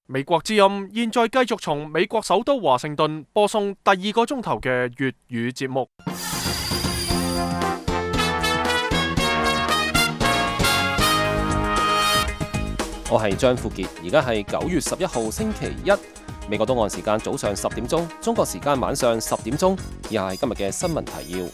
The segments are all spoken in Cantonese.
美國之音現在繼續從美國首都華盛頓播送第二個鐘頭嘅粵語節目。 我係張富傑，而家係9月11號星期一，美國東岸時間早上10點鐘，中國時間晚上10點鐘。以下係今日嘅新聞提要。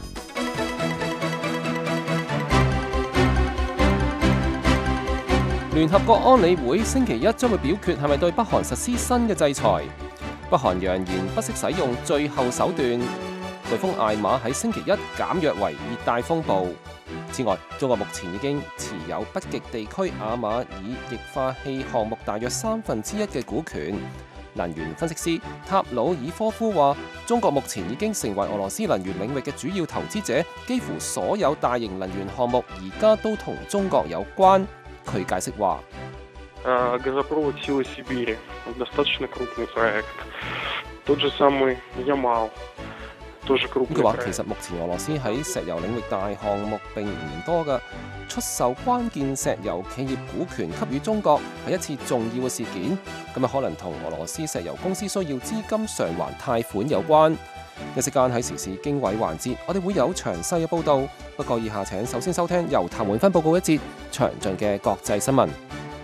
聯合國安理會星期一將會表決係咪對北韓實施新嘅制裁。北韓揚言不惜使用最後手段。颶風艾瑪喺星期一減弱為熱帶風暴。此外，中國目前已經持有北極地區亞馬爾液化氣項目大約1/3嘅股權。能源分析師塔魯爾科夫話，中國目前已經成為俄羅斯能源領域嘅主要投資者，幾乎所有大型能源項目而家都同中國有關。佢解釋話， газопровод силы Сибири достаточно крупный проект. Тот же самый Ямал. 佢話其實目前俄羅斯喺石油領域大項目並唔多㗎，出售關鍵石油企業股權給予中國係一次重要嘅事件，咁可能同俄羅斯石油公司需要資金償還貸款有關。一時間喺時事經緯環節，我哋會有詳細嘅報導，不過以下請首先收聽由譚永芬報告一節詳盡嘅國際新聞。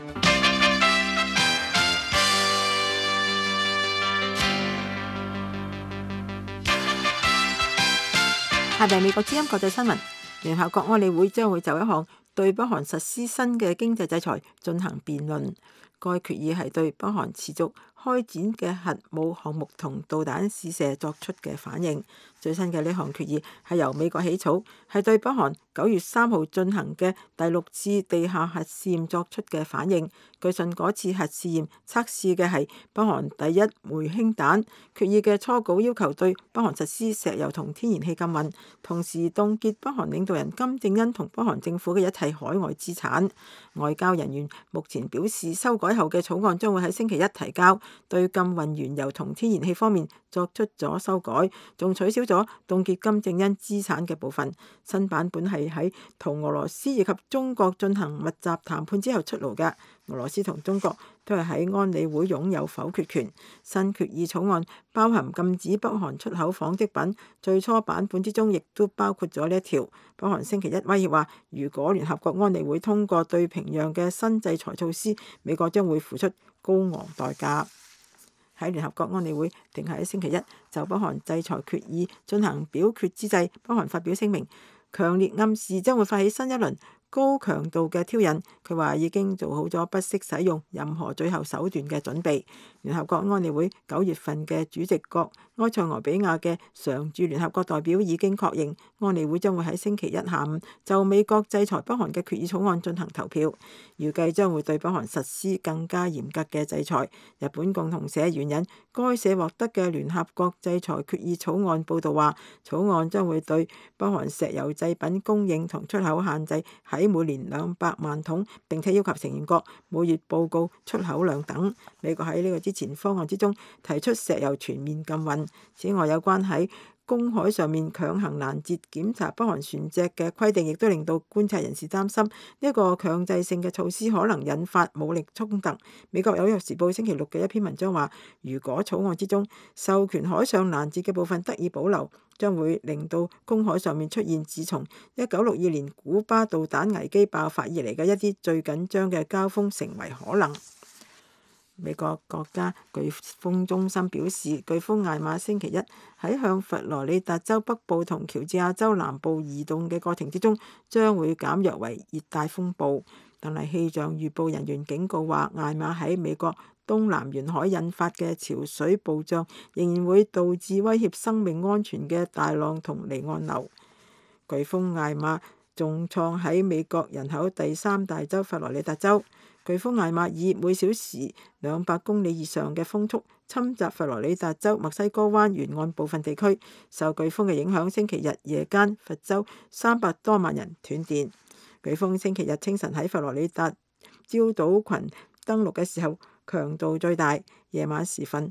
下邊美國之音國際新聞，聯合國安理會將會就一項對北韓實施新嘅經濟制裁進行辯論。該決議係對北韓持續開展嘅核武項目同導彈試射作出嘅反應。最新嘅呢項決議係由美國起草，係對北韓9月3號進行嘅第6次地下核試驗作出嘅反應。據信嗰次核試驗測試嘅係北韓第一枚氫彈。決議嘅初稿要求對北韓實施石油同天然氣禁運，同時凍結北韓領導人金正恩同北韓政府嘅一切海外資產。外交人員目前表示，修改後嘅草案將會喺星期一提交，對禁運原油同天然氣方面作出咗修改，仲取消咗凍結金正恩資產嘅部分。新版本係喺同俄羅斯以及中國進行密集談判之後出爐嘅。俄羅斯同中國都係喺安理會擁有否決權。新決議草案包含禁止北韓出口紡織品，最初版本之中亦都包括咗呢一條。北韓星期一威脅話，如果聯合國安理會通過對平壤嘅新制裁措施，美國將會付出高昂代價。喺聯合國安理會定喺星期一就北韓制裁決議進行表決之際，北韓發表聲明，強烈暗示將會發起新一輪高強度嘅挑釁。佢話已經做好咗不惜使用任何最後手段嘅準備。聯合國安理會9月份嘅主席國埃塞俄比亞嘅常駐聯合國代表已經確認，安理會將會喺星期一下午就美國制裁北韓嘅決議草案進行投票，預計將會對北韓實施更加嚴格嘅制裁。日本共同社援引該社獲得嘅聯合國制裁決議草案報導話，草案將會對北韓石油製品供應同出口限制喺每年200萬桶，並且要求成員國每月報告出口量等。美國喺呢個之前方案之中提出石油全面禁運。此外，有關喺公海上面強行攔截檢查北韓船隻嘅規定，亦都令到觀察人士擔心呢一個強制性嘅措施可能引發武力衝突。美國紐約時報星期六嘅一篇文章話，如果草案之中授權海上攔截嘅部分得以保留，將會令到公海上面出現自從1962年古巴導彈危機爆發以嚟嘅一啲最緊張嘅交鋒成為可能。美國國家颶風中心表示，颶風艾瑪星期一喺向佛羅里達州北部同喬治亞州南部移動嘅過程之中，將會減弱為熱帶風暴。但係氣象預報人員警告話，艾瑪喺美國東南沿海引發嘅潮水暴漲，仍然會導致威脅生命安全嘅大浪同離岸流。颶風艾瑪重創喺美國人口第3大州佛羅里達州。颶風艾瑪以每小時200公里以上嘅風速侵襲佛羅里達州墨西哥灣沿岸部分地區。受颶風嘅影響，星期日夜間佛州300多萬人斷電。颶風星期日清晨喺佛羅里達礁島群登陸嘅時候強度最大，夜晚時分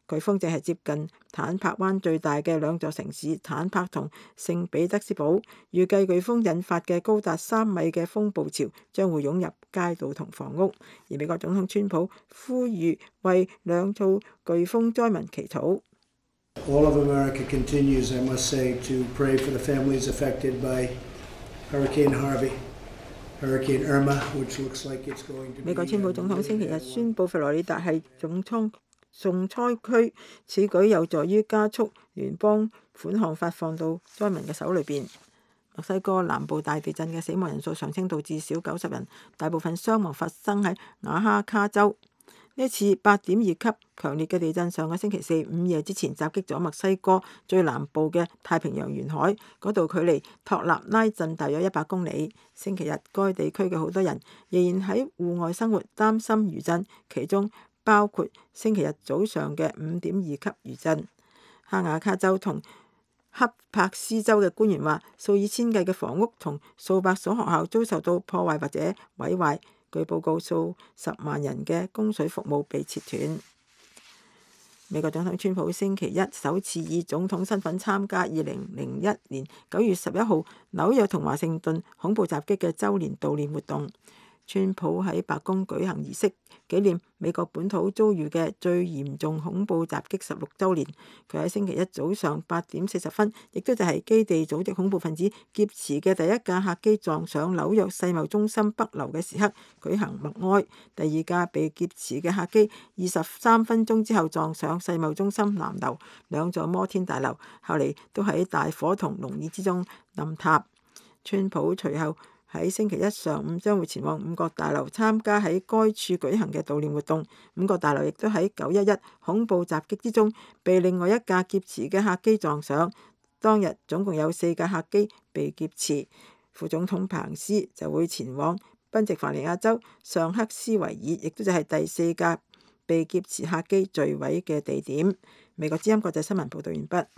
颶風正係接近坦帕灣最大嘅兩座城市坦帕同聖彼得斯堡，預計颶風引發嘅高達3米嘅風暴潮將會湧入街道同房屋。而美國總統川普呼籲為兩造颶風災民祈禱。 All of America continues, I must say, to pray for the families affected by Hurricane Harvey, Hurricane Irma, which looks like it's going to be. 美國川普總統星期日宣布佛羅里達係重災區，此舉有助於加速聯邦款項發放到災民嘅手裏邊。墨西哥南部大地震嘅死亡人數上升到至少90人，大部分傷亡發生喺瓦哈卡州。呢次8.2級強烈嘅地震上個星期四午夜之前襲擊咗墨西哥最南部嘅太平洋沿海，嗰度距離托納拉鎮大約100公里。星期日該地區嘅好多人仍然喺戶外生活，擔心餘震，其中包括星期日早上嘅5.2級餘震。哈瓦卡州同恰帕斯州嘅官員話，數以千計嘅房屋同數百所學校遭受到破壞或者毀壞。據報告，數十萬人嘅供水服務被切斷。美國總統川普星期一首次以總統身份參加2001年9月11號紐約同華盛頓恐怖襲擊嘅週年悼念活動。川普喺白宮舉行儀式，紀念美國本土遭遇嘅最嚴重恐怖襲擊16週年。佢喺星期一早上8點40分，亦都就係基地組織恐怖分子劫持嘅第一架客機撞上紐約世貿中心北樓嘅時刻舉行默哀。第二架被劫持嘅客機23分鐘之後撞上世貿中心南樓，兩座摩天大樓後嚟都喺大火同濃煙之中冧塌。川普隨後喺星期一上午將會前往五角大樓參加喺該處舉行嘅悼念活動。五角大樓亦都喺911恐怖襲擊之中被另外一架劫持嘅客機撞上。當日總共有4架客機被劫持。副總統彭斯就會前往賓夕法尼亞州尚克斯維爾，亦都就係第4架被劫持客機墜毀嘅地點。美國之音國際新聞報道完畢。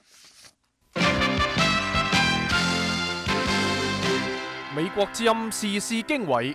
美國之音時事經緯，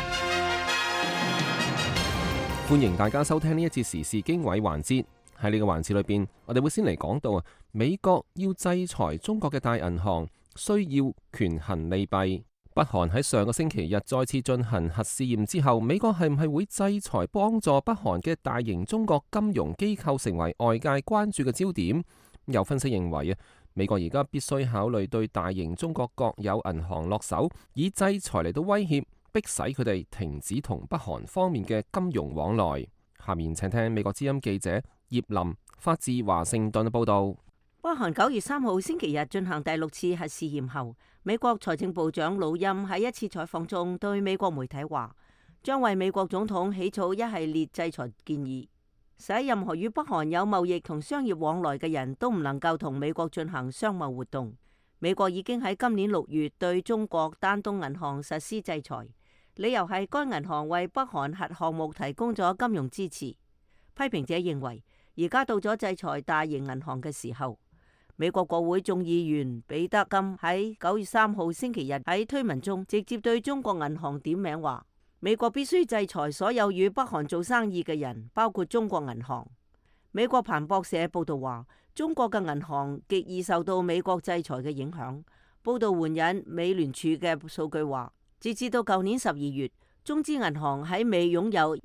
歡迎大家收聽呢一節時事經緯環節。喺呢個環節裏邊，我哋會先嚟講到美國要制裁中國嘅大銀行，需要權衡利弊。北韓喺上個星期日再次進行核試驗之後，美國係唔係會制裁幫助北韓嘅大型中國金融機構，成為外界關注嘅焦點。有分析認為美國而家必須考慮對大型中國國有銀行落手，以制裁嚟到威脅，迫使佢哋停止同北韓方面嘅金融往來。下面請聽美國之音記者葉林發自華盛頓嘅報道。 北韓9月3號星期日進行第6次核試驗後，美國財政部長魯欽喺一次採訪中對美國媒體話，將為美國總統起草一系列制裁建議，使任何與北韓有貿易同商業往來嘅人都唔能夠同美國進行商貿活動。美國已經喺今年6月對中國丹東銀行實施制裁，理由係該銀行為北韓核項目提供咗金融支持。批評者認為，而家到咗制裁大型銀行嘅時候。美國國會眾議員彼得金喺9月3號星期日喺推文中直接對中國銀行點名話，美國必須制裁所有與北韓做生意嘅人，包括中國銀行。美國彭博社報道話，中國嘅銀行極易受到美國制裁嘅影響。報道援引美聯儲嘅數據話，截至到舊年12月，中資銀行喺美擁有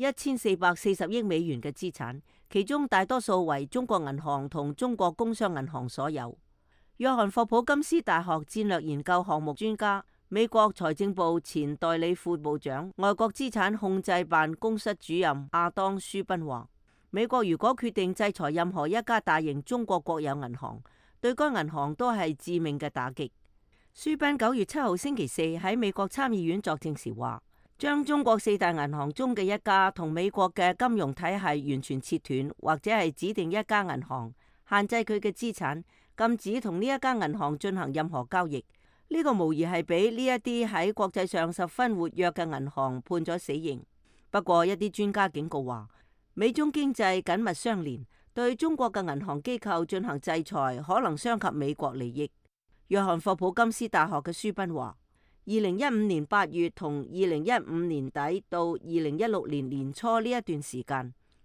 1440億美元嘅資產。其中大多數為中國銀行同中國工商銀行所有。約翰霍普金斯大學戰略研究項目專家、美國財政部前代理副部長、外國資產控制辦公室主任亞當舒賓話，美國如果決定制裁任何一家大型中國國有銀行，對該銀行都係致命嘅打擊。舒賓9月7號星期四喺美國參議院作證時話，將中國4大銀行中嘅一家同美國嘅金融體系完全切斷，或者係指定一家銀行限制佢嘅資產，禁止同呢一家銀行進行任何交易。呢個無疑係俾呢一啲喺國際上十分活躍嘅銀行判咗死刑。不過一啲專家警告話，美中經濟緊密相連，對中國嘅銀行機構進行制裁可能傷及美國利益。約翰霍普金斯大學嘅舒賓話，2015年8月同2015年底到2016年年初呢一段時間，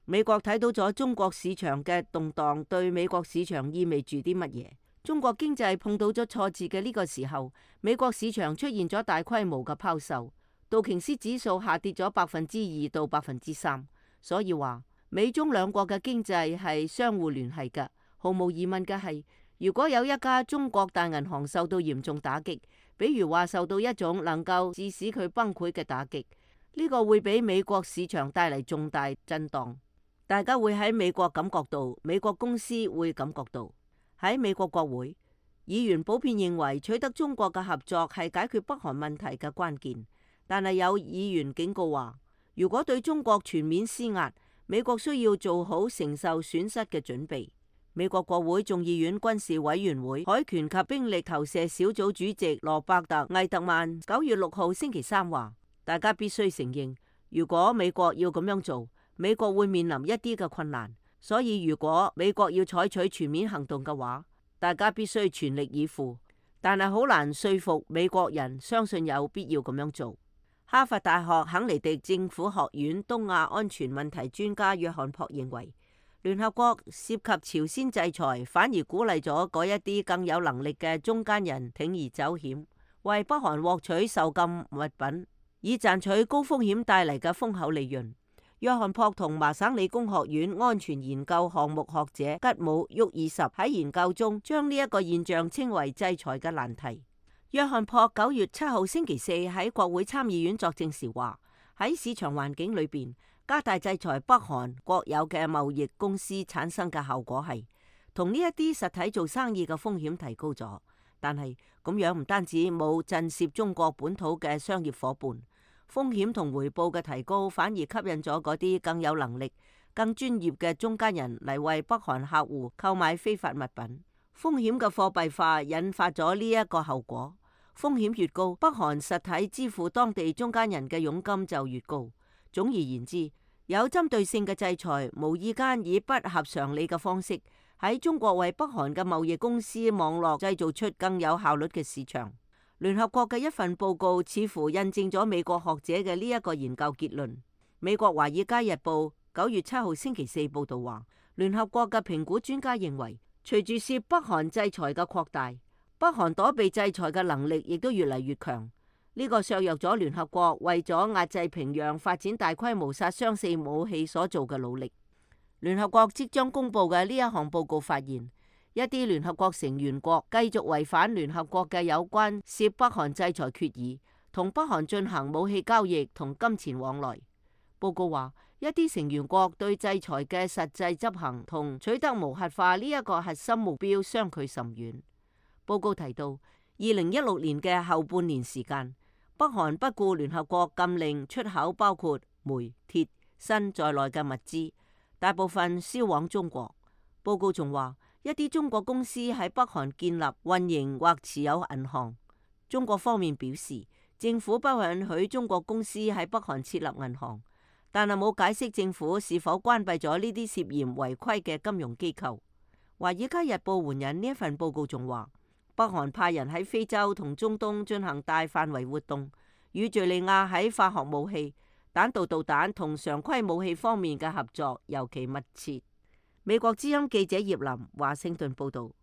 美國睇到咗中國市場嘅動盪對美國市場意味住啲乜嘢？中國經濟碰到咗挫折嘅呢個時候，美國市場出現咗大規模嘅拋售，道瓊斯指數下跌咗2%到3%。所以話美中兩國嘅經濟係相互聯繫嘅。毫無疑問嘅係，如果有一家中國大銀行受到嚴重打擊，比如話受到一種能夠致使佢崩潰嘅打擊，呢個會俾美國市場帶嚟重大震盪。大家會喺美國感覺到，美國公司會感覺到。喺美國國會，議員普遍認為取得中國嘅合作係解決北韓問題嘅關鍵，但係有議員警告話，如果對中國全面施壓，美國需要做好承受損失嘅準備。美國國會眾議院軍事委員會海權及兵力投射小組主席羅伯特·魏特曼9月6號星期三話，大家必須承認，如果美國要咁樣做，美國會面臨一啲嘅困難。所以如果美國要採取全面行動嘅話，大家必須全力以赴。但係好難說服美國人相信有必要咁樣做。哈佛大學肯尼迪政府學院東亞安全問題專家約翰珀認為，聯合國涉及朝鮮制裁，反而鼓勵咗嗰一啲更有能力嘅中間人鋌而走險，為北韓獲取受禁物品，以賺取高風險帶嚟嘅豐厚利潤。約翰珀同麻省理工學院安全研究項目學者吉姆沃爾什喺研究中將呢一個現象稱為制裁嘅難題。約翰珀9月7號星期四喺國會參議院作證時話，喺市場環境裏邊，加大制裁北韓國有嘅貿易公司產生嘅效果係同呢一啲實體做生意嘅風險提高咗，但係咁樣唔單止冇震懾中國本土嘅商業夥伴。風險同回報嘅提高，反而吸引咗嗰啲更有能力、更專業嘅中間人嚟為北韓客戶購買非法物品。風險嘅貨幣化引發咗呢一個後果。風險越高，北韓實體支付當地中間人嘅佣金就越高。總而言之，有針對性嘅制裁，無意間以不合常理嘅方式喺中國為北韓嘅貿易公司網絡製造出更有效率嘅市場。聯合國嘅一份報告似乎印證咗美國學者嘅呢一個研究結論。美國華爾街日報9月7號星期四報道話，聯合國嘅評估專家認為，隨住涉北韓制裁嘅擴大，北韓躲避制裁嘅能力亦都越嚟越強。呢個削弱咗聯合國為咗壓制平壤發展大規模殺傷性武器所做嘅努力。聯合國即將公布嘅呢一項報告發現，一啲聯合國成員國繼續違反聯合國嘅有關涉北韓制裁決議，同北韓進行武器交易同金錢往來。報告話，一啲成員國對制裁嘅實際執行同取得無核化呢一個核心目標相距甚遠。報告提到，2016年嘅後半年時間，北韓不顧聯合國禁令出口包括煤、鐵、鋅在內嘅物資，大部分銷往中國。報告仲話，一啲中國公司喺北韓建立、運營或持有銀行。中國方面表示，政府不允許中國公司喺北韓設立銀行，但係冇解釋政府是否關閉咗呢啲涉嫌違規嘅金融機構。華爾街日報援引呢一份報告仲話，北韓派人喺非洲同中東進行大範圍活動，與敘利亞喺化學武器、彈道導彈同常規武器方面嘅合作尤其密切。美國之音記者葉林華盛頓報道。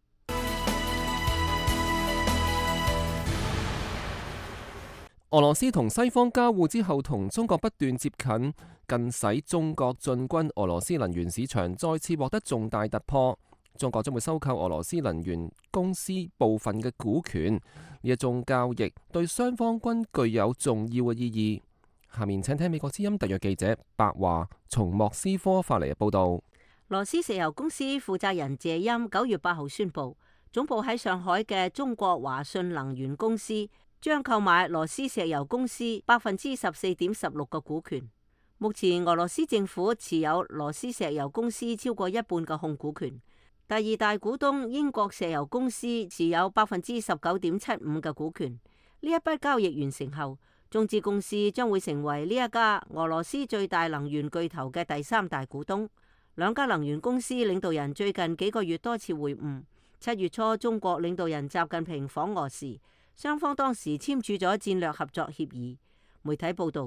俄羅斯同西方交互之後，同中國不斷接近，更使中國進軍俄羅斯能源市場再次獲得重大突破。中國將會收購俄羅斯能源公司部分嘅股權，呢一種交易對雙方均具有重要嘅意義。下面請聽美國之音特約記者白華從莫斯科發嚟嘅報道。 羅斯石油公司負責人謝欽9月8號宣布，總部喺上海嘅中國華信能源公司將購買羅斯石油公司14.16%嘅股權。目前俄羅斯政府持有羅斯石油公司超過一半嘅控股權，第二大股東英國石油公司持有19.75%嘅股權。呢一筆交易完成後，中資公司將會成為呢一家俄羅斯最大能源巨頭嘅第三大股東。兩家能源公司領導人最近幾個月多次會晤。7月初，中國領導人習近平訪俄時，雙方當時簽署咗戰略合作協議。媒體報道，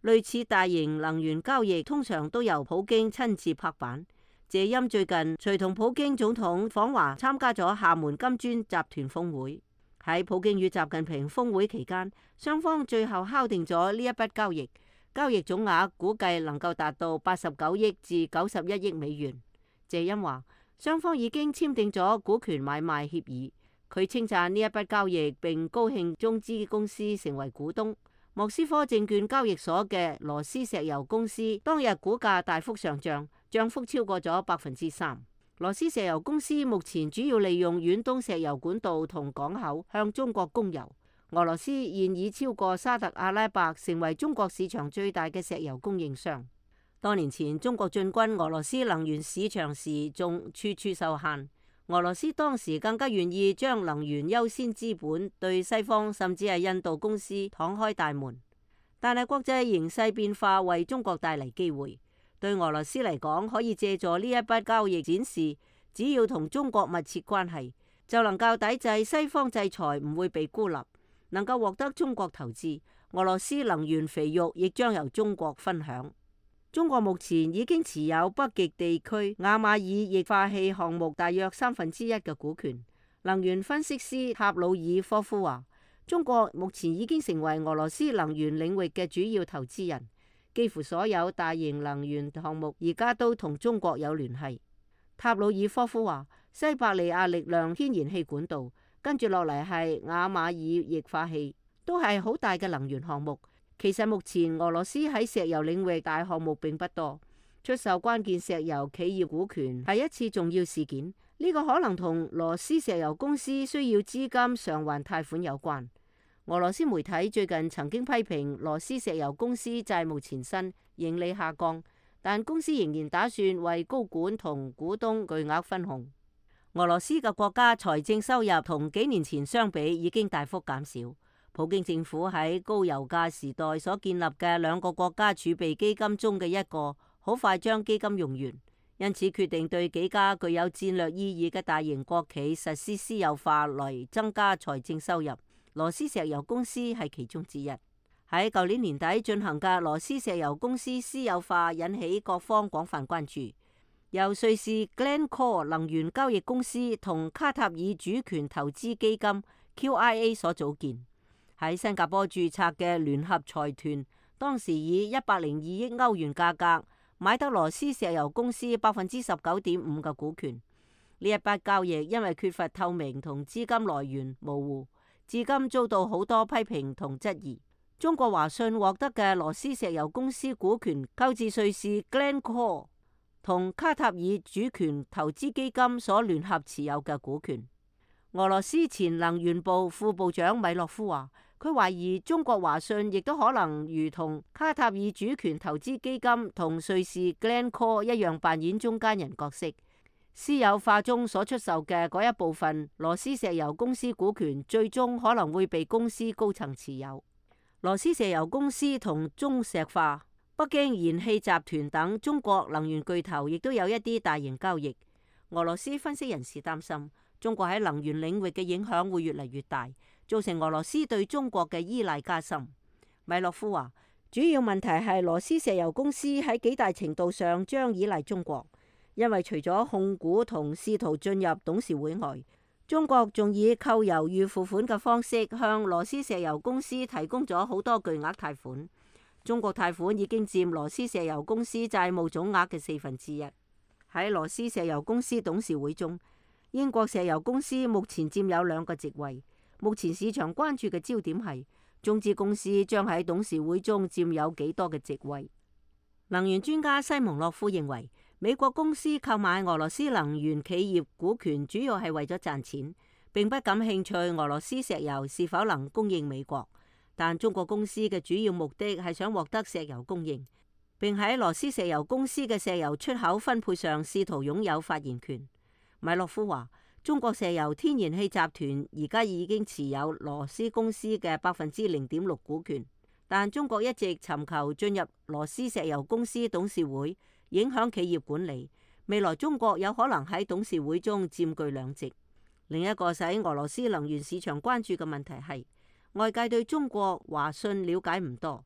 類似大型能源交易通常都由普京親自拍板。謝欽最近隨同普京總統訪華參加咗廈門金磚集團峰會。喺普京與習近平峰會期間，雙方最後敲定咗呢一筆交易，交易總額估計能夠達到89億至91億美元。謝欽話，雙方已經簽訂咗股權買賣協議。佢稱讚呢一筆交易，並高興中資公司成為股東。莫斯科證券交易所嘅羅斯石油公司當日股價大幅上漲，漲幅超過咗3%。羅斯石油公司目前主要利用遠東石油管道同港口向中國供油。俄羅斯現已超過沙特阿拉伯，成為中國市場最大嘅石油供應商。多年前中國進軍俄羅斯能源市場時，仲處處受限。俄羅斯當時更加願意將能源優先資本對西方甚至係印度公司敞開大門。但係國際形勢變化為中國帶嚟機會，對俄羅斯嚟講，可以借助呢一筆交易展示，只要同中國密切關係，就能夠抵制西方制裁，唔會被孤立，能夠獲得中國投資。俄羅斯能源肥肉亦將由中國分享。中國目前已經持有北極地區亞馬爾液化氣項目大約1/3嘅股權。能源分析師塔魯爾科夫話，中國目前已經成為俄羅斯能源領域嘅主要投資人，幾乎所有大型能源項目而家都同中國有聯繫。塔魯爾科夫話，西伯利亞力量天然氣管道，跟住落嚟係亞馬爾液化氣，都係好大嘅能源項目。其實目前俄羅斯喺石油領域大項目並不多，出售關鍵石油企業股權係一次重要事件。呢個可能同羅斯石油公司需要資金償還貸款有關。俄羅斯媒體最近曾經批評羅斯石油公司債務纏身、盈利下降，但公司仍然打算為高管同股東巨額分紅。俄羅斯嘅國家財政收入同幾年前相比已經大幅減少。普京政府喺高油價時代所建立嘅2個國家儲備基金中嘅一個，好快將基金用完，因此決定對幾家具有戰略意義嘅大型國企實施私有化嚟增加財政收入。羅斯石油公司係其中之一。喺舊年年底進行嘅羅斯石油公司私有化引起各方廣泛關注，由瑞士 Glencore 能源交易公司同卡塔爾主權投資基金 QIA 所組建。喺新加坡註冊嘅聯合財團，當時以102億歐元價格買得羅斯石油公司19.5%嘅股權。呢一筆交易因為缺乏透明同資金來源模糊，至今遭到好多批評同質疑。中國華信獲得嘅羅斯石油公司股權購自瑞士 Glencore 同卡塔爾主權投資基金所聯合持有嘅股權。俄羅斯前能源部副部長米洛夫話，佢懷疑中國華信亦都可能如同卡塔爾主權投資基金同瑞士 Glencore 一樣扮演中間人角色。私有化中所出售嘅嗰一部分羅斯石油公司股權，最終可能會被公司高層持有。羅斯石油公司同中石化、北京燃氣集團等中國能源巨頭亦都有一啲大型交易。俄羅斯分析人士擔心，中國喺能源領域嘅影響會越嚟越大，造成俄羅斯對中國嘅依賴加深。米洛夫話，主要問題係羅斯石油公司喺幾大程度上將依賴中國，因為除咗控股同試圖進入董事會外，中國仲以扣猶預付款嘅方式向羅斯石油公司提供咗好多巨額貸款。中國貸款已經佔羅斯石油公司債務總額嘅1/4。喺羅斯石油公司董事會中，英國石油公司目前佔有2個席位。目前市場關注嘅焦點係中資公司將喺董事會中佔有幾多嘅席位。能源專家西蒙諾夫認為，美國公司購買俄羅斯能源企業股權主要係為咗賺錢，並不感興趣俄羅斯石油是否能供應美國。但中國公司嘅主要目的係想獲得石油供應，並喺羅斯石油公司嘅石油出口分配上試圖擁有發言權。米洛夫話，中國石油天然氣集團而家已經持有羅斯公司嘅0.6%股權，但中國一直尋求進入羅斯石油公司董事會，影響企業管理。未來中國有可能喺董事會中佔據2席。另一個使俄羅斯能源市場關注嘅問題係，外界對中國華信了解唔多。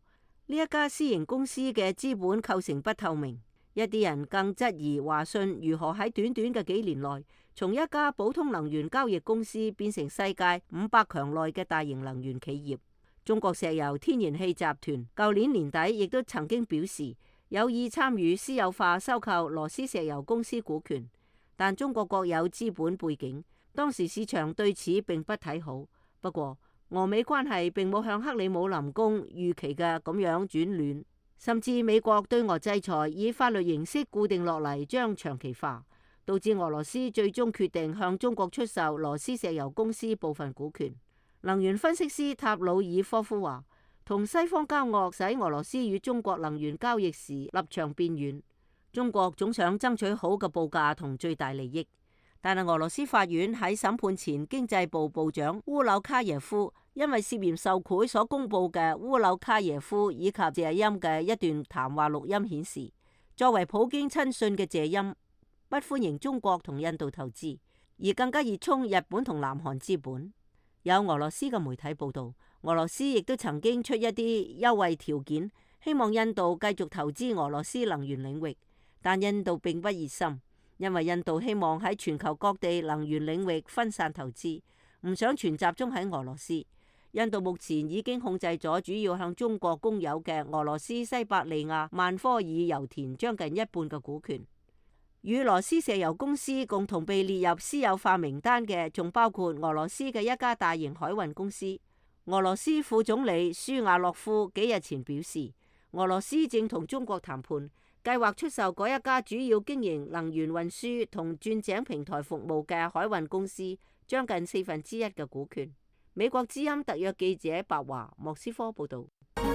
呢一家私營公司嘅資本構成不透明。一啲人更質疑華信如何喺短短嘅幾年內，從一家普通能源交易公司變成世界500強內嘅大型能源企業。中國石油天然氣集團舊年年底亦都曾經表示有意參與私有化收購羅斯石油公司股權，但中國國有資本背景，當時市場對此並不睇好。不過俄美關係並冇向克里姆林宮預期嘅咁樣轉暖，甚至美國對俄制裁以法律形式固定落嚟，將長期化，導致俄羅斯最終決定向中國出售羅斯石油公司部分股權。能源分析師塔魯爾科夫話，同西方交惡使俄羅斯與中國能源交易時立場變遠。中國總想爭取好嘅報價同最大利益，但係俄羅斯法院喺審判前，經濟部部長烏柳卡耶夫因為涉嫌受賄所公佈嘅烏柳卡耶夫以及謝欽嘅一段談話錄音顯示，作為普京親信嘅謝欽不歡迎中國同印度投資，而更加熱衷日本同南韓資本。有俄羅斯嘅媒體報道，俄羅斯亦都曾經出一啲優惠條件，希望印度繼續投資俄羅斯能源領域，但印度並不熱心，因為印度希望喺全球各地能源領域分散投資，唔想全集中喺俄羅斯。印度目前已經控制咗主要向中國公有嘅俄羅斯西伯利亞曼科爾油田將近一半嘅股權。與羅斯石油公司共同被列入私有化名單嘅，仲包括俄羅斯嘅一家大型海運公司。俄羅斯副總理舒亞洛夫幾日前表示，俄羅斯正同中國談判，計劃出售嗰一家主要經營能源運輸同鑽井平台服務嘅海運公司將近1/4嘅股權。美國之音特約記者白華莫斯科報道。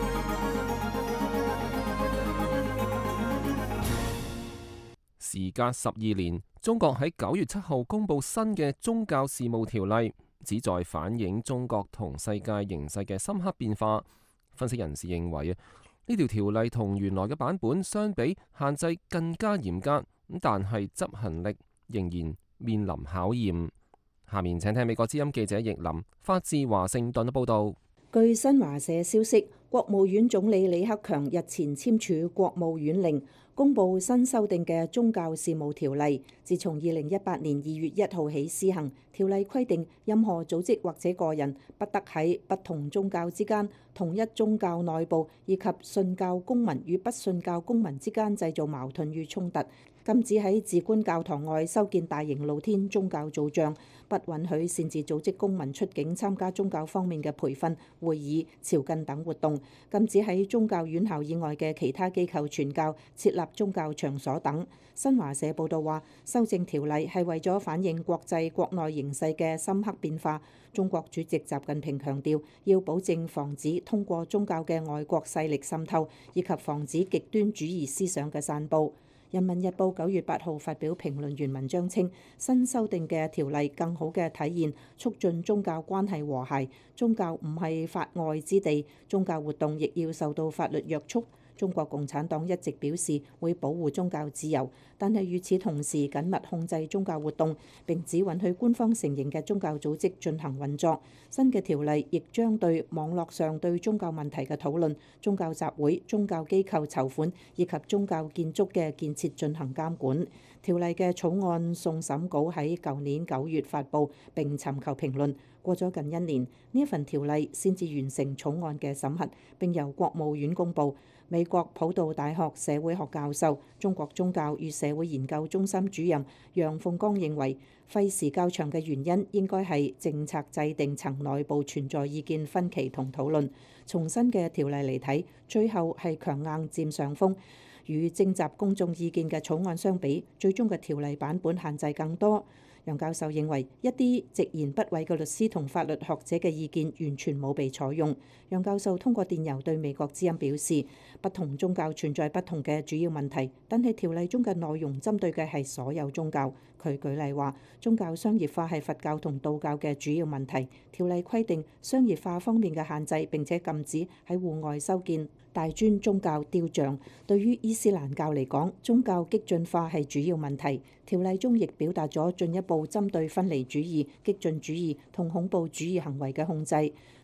時隔12年，中國喺9月7號公布新嘅宗教事務條例，旨在反映中國同世界形勢嘅深刻變化。分析人士認為啊，呢條條例同原來嘅版本相比，限制更加嚴格，但係執行力仍然面臨考驗。下面請聽美國之音記者易林發自華盛頓嘅報導。 據新華社消息，國務院總理李克強日前簽署國務院令，公布新修訂嘅宗教事務條例。自從2018年2月1號起施行，條例規定任何組織或者個人不得喺不同宗教之間、同一宗教內部以及信教公民與不信教公民之間製造矛盾與衝突。禁止喺自觀教堂外修建大型露天宗教造像，不允許擅自組織公民出境參加宗教方面嘅培訓、會議、朝覲等活動，禁止喺宗教院校以外嘅其他機構傳教、設立宗教場所等。新華社報道話，修正條例係為咗反映國際國內形勢嘅深刻變化。中國主席習近平強調，要保證防止通過宗教嘅外國勢力滲透，以及防止極端主義思想嘅散佈。人民日報9月8號發表評論員文章稱，新修訂嘅條例更好嘅體現促進宗教關係和諧，宗教唔係法外之地，宗教活動亦要受到法律約束。中國共產黨一直表示會保護宗教自由，但係與此同時緊密控制宗教活動，並只允許官方承認嘅宗教組織進行運作。新嘅條例亦將對網絡上對宗教問題嘅討論、宗教集會、宗教機構籌款以及宗教建築嘅建設進行監管。條例嘅草案送審稿喺舊年9月發布並尋求評論。過咗近1年，呢一份條例先至完成草案嘅審核，並由國務院公佈。美國普渡大學社會學教授、中國宗教與社會研究中心主任楊鳳剛認為，費時較長嘅原因應該係政策制定層內部存在意見分歧同討論。從新嘅條例嚟睇，最後係強硬佔上風。與徵集公眾意見嘅草案相比，最終嘅條例版本限制更多。楊教授認為，一啲直言不諱嘅律師同法律學者嘅意見完全冇被採用。楊教授通過電郵對美國之音表示，不同宗教存在不同嘅主要問題，但係條例中嘅內容針對嘅係所有宗教。佢舉例話，宗教商業化係佛教同道教嘅主要問題。條例規定商業化方面嘅限制，並且禁止喺戶外修建大尊宗教雕像。對於伊斯蘭教嚟講，宗教激進化係主要問題。條例中亦表達咗進一步針對分離主義、激進主義同恐怖主義行為嘅控制。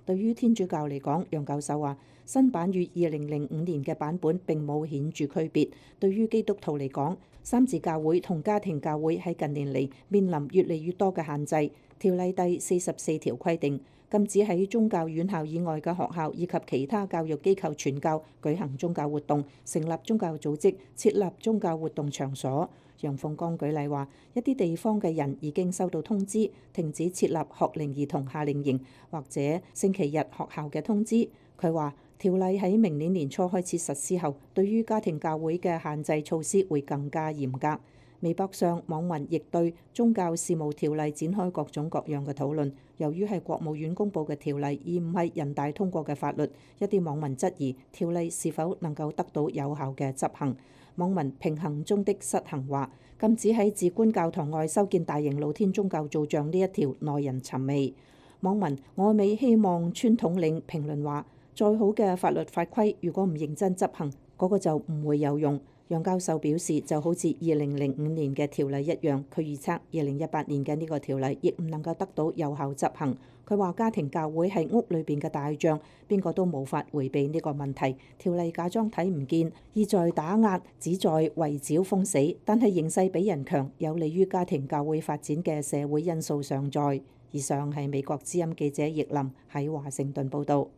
對於天主教嚟講，楊教授話，新版與2005年嘅版本並冇顯著區別。對於基督徒嚟講，三自教會同家庭教會喺近年嚟面臨越嚟越多嘅限制。條例第44條規定，禁止喺宗教院校以外嘅學校以及其他教育機構傳教、舉行宗教活動、成立宗教組織、設立宗教活動場所。楊鳳剛舉例話，一啲地方嘅人已經收到通知，停止設立學齡兒童夏令營或者星期日學校嘅通知。佢話條例喺明年年初開始實施後，對於家庭教會嘅限制措施會更加嚴格。微博上網民亦對宗教事務條例展開各種各樣嘅討論。由於係國務院公布嘅條例，而唔係人大通過嘅法律，一啲網民質疑條例是否能夠得到有效嘅執行。網民平衡中的失衡話，禁止喺自官教堂外修建大型露天宗教造像呢一條耐人尋味。網民我美希望村統領評論話，再好嘅法律法規，如果唔認真執行，嗰個就唔會有用。楊教授表示，就好似2005年嘅條例一樣，佢預測2018年嘅呢個條例亦唔能夠得到有效執行。佢話家庭教會係屋裏邊嘅大象，邊個都無法迴避呢個問題。條例假裝睇唔見，意在打壓，旨在圍剿封死。但係形勢比人強，有利於家庭教會發展嘅社會因素尚在。以上係美國之音記者易林喺華盛頓報導。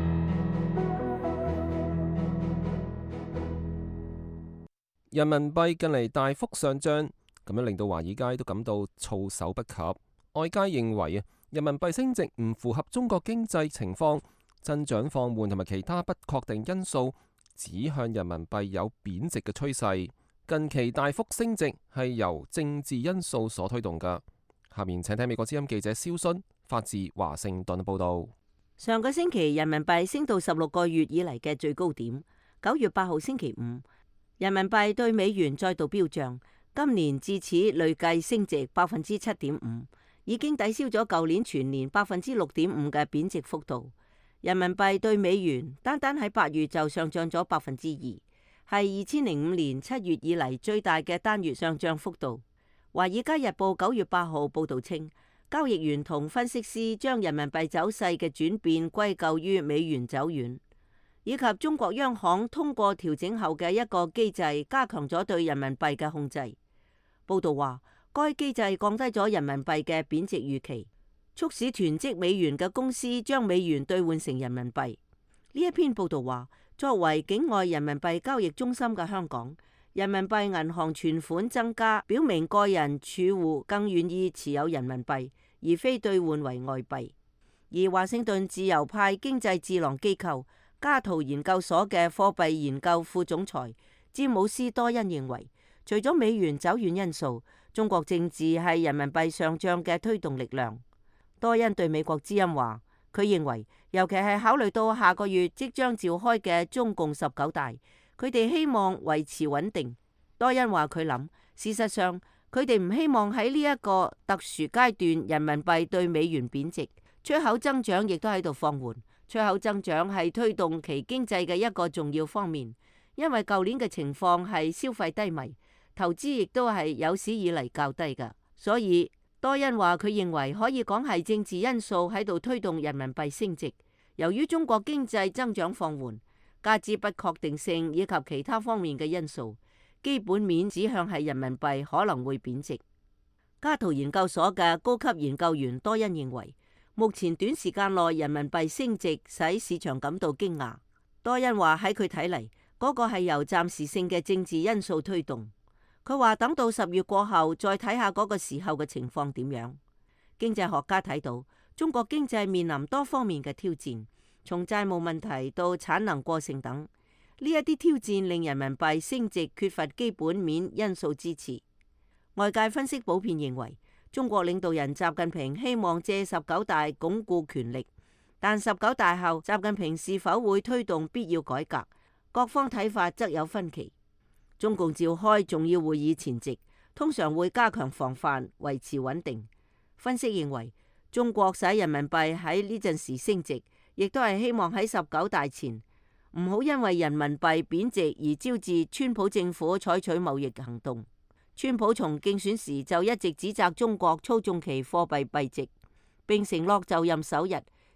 人民幣近嚟大幅上漲，咁樣令到華爾街都感到措手不及。外界認為人民幣升值唔符合中國經濟情況、增長放緩同埋其他不確定因素，指向人民幣有貶值嘅趨勢。近期大幅升值係由政治因素所推動㗎。下面請睇美國之音記者蕭勳發自華盛頓報導。 上個星期人民幣升到16個月以嚟嘅最高點。9月8號星期五，人民幣對美元再度飆漲，今年至此累計升值7.5%，已經抵消咗舊年全年6.5%嘅貶值幅度。人民幣對美元單單喺8月就上漲咗2%，係2005年7月以嚟最大嘅單月上漲幅度。《華爾街日報》9月8號報導稱，交易員同分析師將人民幣走勢嘅轉變歸咎於美元走軟，以及中國央行通過調整後嘅一個機制加強咗對人民幣嘅控制。報導話，該機制降低咗人民幣嘅貶值預期，促使囤積美元嘅公司將美元兌換成人民幣。呢一篇報導話，作為境外人民幣交易中心嘅香港，人民幣銀行存款增加，表明個人儲戶更願意持有人民幣，而非兌換為外幣。而華盛頓自由派經濟智囊機構加圖研究所嘅貨幣研究副總裁詹姆斯多恩認為，除咗美元走軟因素，中國政治係人民幣上漲嘅推動力量。多恩對美國之音話，佢認為，尤其係考慮到下個月即將召開嘅中共19大，佢哋希望維持穩定。多恩話佢諗，事實上佢哋唔希望喺呢一個特殊階段人民幣對美元貶值，出口增長亦都喺度放緩。出口增長係推動其經濟嘅一個重要方面，因為舊年嘅情況係消費低迷，投資亦都係有史以嚟較低㗎。所以多恩話佢認為可以講係政治因素喺度推動人民幣升值。由於中國經濟增長放緩，加之不確定性以及其他方面嘅因素，基本面指向係人民幣可能會貶值。加圖研究所嘅高級研究員多恩認為，目前短時間內人民幣升值使市場感到驚訝。多恩話喺佢睇嚟，嗰個係由暫時性嘅政治因素推動。佢話等到10月過後再睇下嗰個時候嘅情況點樣。經濟學家睇到中國經濟面臨多方面嘅挑戰，從債務問題到產能過剩等，呢一啲挑戰令人民幣升值缺乏基本面因素支持。外界分析普遍認為，中國領導人習近平希望借19大鞏固權力，但19大後習近平是否會推動必要改革，各方睇法則有分歧。中共召開重要會議前夕，通常會加強防範，維持穩定。分析認為，中國使人民幣喺呢陣時升值，亦都係希望喺19大前唔好因為人民幣貶值而招致川普政府採取貿易行動。川普從競選時就一直指責中國操縱其貨幣幣值，並承諾就任首日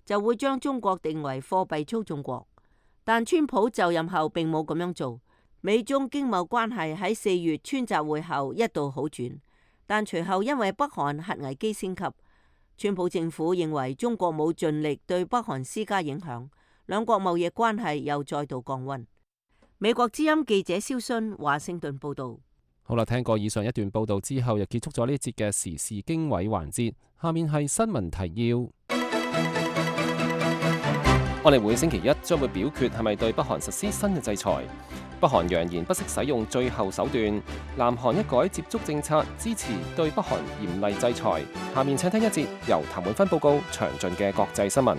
就會將中國定為貨幣操縱國。但川普就任後並冇咁樣做。美中經貿關係喺4月川習會後一度好轉，但隨後因為北韓核危機升級，川普政府認為中國冇盡力對北韓施加影響，兩國貿易關係又再度降溫。美國之音記者蕭순華盛頓報道。 好啦，聽過以上一段報道之後，就結束咗呢一節嘅時事經緯環節。下面係新聞提要。安理會星期一將會表決係咪對北韓實施新嘅制裁。北韓揚言不惜使用最後手段。南韓一改接觸政策，支持對北韓嚴厲制裁。下面請聽一節由譚永芬報告詳盡嘅國際新聞。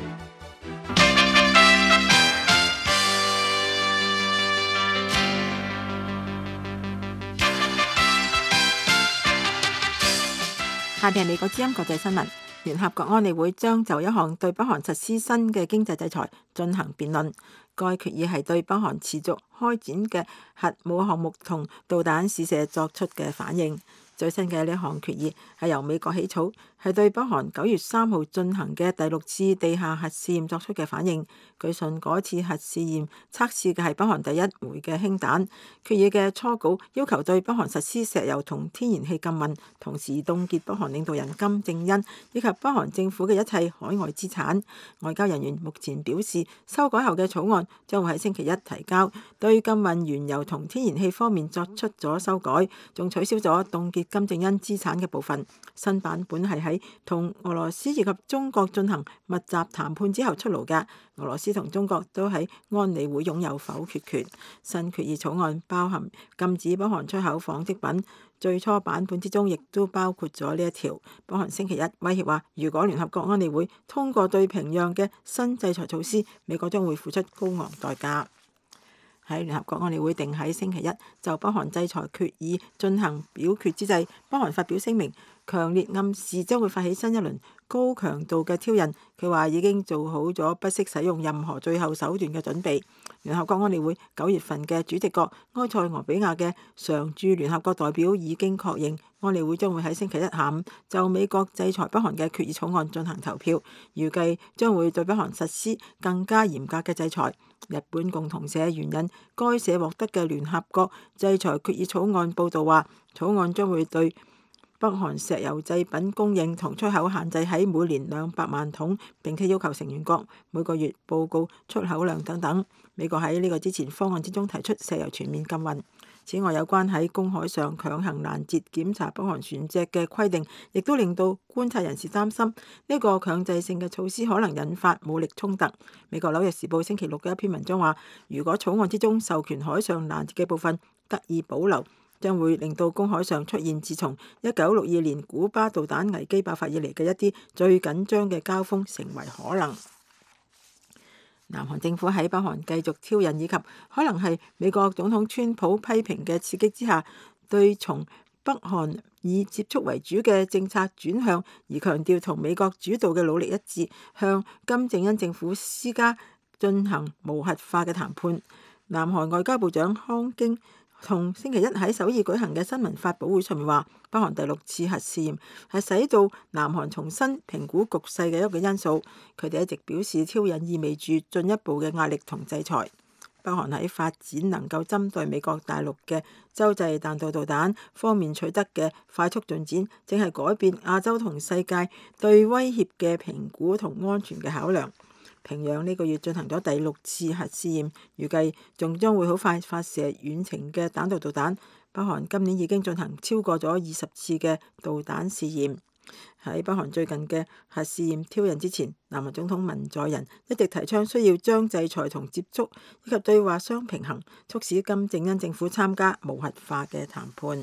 下邊係美國之音國際新聞。聯合國安理會將就一項對北韓實施新嘅經濟制裁進行辯論。該決議係對北韓持續開展嘅核武項目同導彈試射作出嘅反應。最新嘅呢項決議係由美國起草，係對北韓9月3號進行嘅第6次地下核試驗作出嘅反應。據信嗰次核試驗測試嘅係北韓第一枚嘅氫彈。決議嘅初稿要求對北韓實施石油同天然氣禁運，同時凍結北韓領導人金正恩以及北韓政府嘅一切海外資產。外交人員目前表示，修改後嘅草案將會喺星期一提交，對禁運原油同天然氣方面作出咗修改，仲取消咗凍結金正恩資產嘅部分。新版本係喺同俄羅斯以及中國進行密集談判之後出爐嘅。俄羅斯同中國都喺安理會擁有否決權。新決議草案包含禁止北韓出口紡織品，最初版本之中亦都包括咗呢一條。北韓星期一威脅話，如果聯合國安理會通過對平壤嘅新制裁措施，美國將會付出高昂代價。喺聯合國安理會定喺星期一就北韓制裁決議進行表決之際，北韓發表聲明，強烈暗示將會發起新一輪高強度嘅挑釁。佢話已經做好咗不惜使用任何最後手段嘅準備。聯合國安理會9月份嘅主席國埃塞俄比亞嘅常駐聯合國代表已經確認，安理會將會喺星期一下午就美國制裁北韓嘅決議草案進行投票，預計將會對北韓實施更加嚴格嘅制裁。日本共同社援引該社獲得嘅聯合國制裁決議草案報導話，草案將會對北韓石油製品供應同出口限制喺每年200萬桶，並且要求成員國每個月報告出口量等等。美國喺呢個之前方案之中提出石油全面禁運。此外，有關喺公海上強行攔截檢查北韓船隻嘅規定，亦都令到觀察人士擔心呢個強制性嘅措施可能引發武力衝突。美國紐約時報星期六嘅一篇文章話，如果草案之中授權海上攔截嘅部分得以保留，將會令到公海上出現自從1962年古巴導彈危機爆發以嚟嘅一啲最緊張嘅交鋒成為可能。南韓政府喺北韓繼續挑釁以及可能係美國總統川普批評嘅刺激之下，對從北韓以接觸為主嘅政策轉向，而強調同美國主導嘅努力一致，向金正恩政府施加進行無核化嘅談判。南韓外交部長康京同星期一喺首爾舉行嘅新聞發佈會上面話，北韓第6次核試驗係使到南韓重新評估局勢嘅一個因素。佢哋一直表示挑釁意味住進一步嘅壓力同制裁。北韓喺發展能夠針對美國大陸嘅洲際彈道導彈方面取得嘅快速進展，正係改變亞洲同世界對威脅嘅評估同安全嘅考量。平壤呢個月進行咗第6次核試驗，預計仲將會好快發射遠程嘅彈道導彈。北韓今年已經進行超過咗20次嘅導彈試驗。喺北韓最近嘅核試驗挑釁之前，南韓總統文在寅一直提倡需要將制裁同接觸以及對話相平衡，促使金正恩政府參加無核化嘅談判。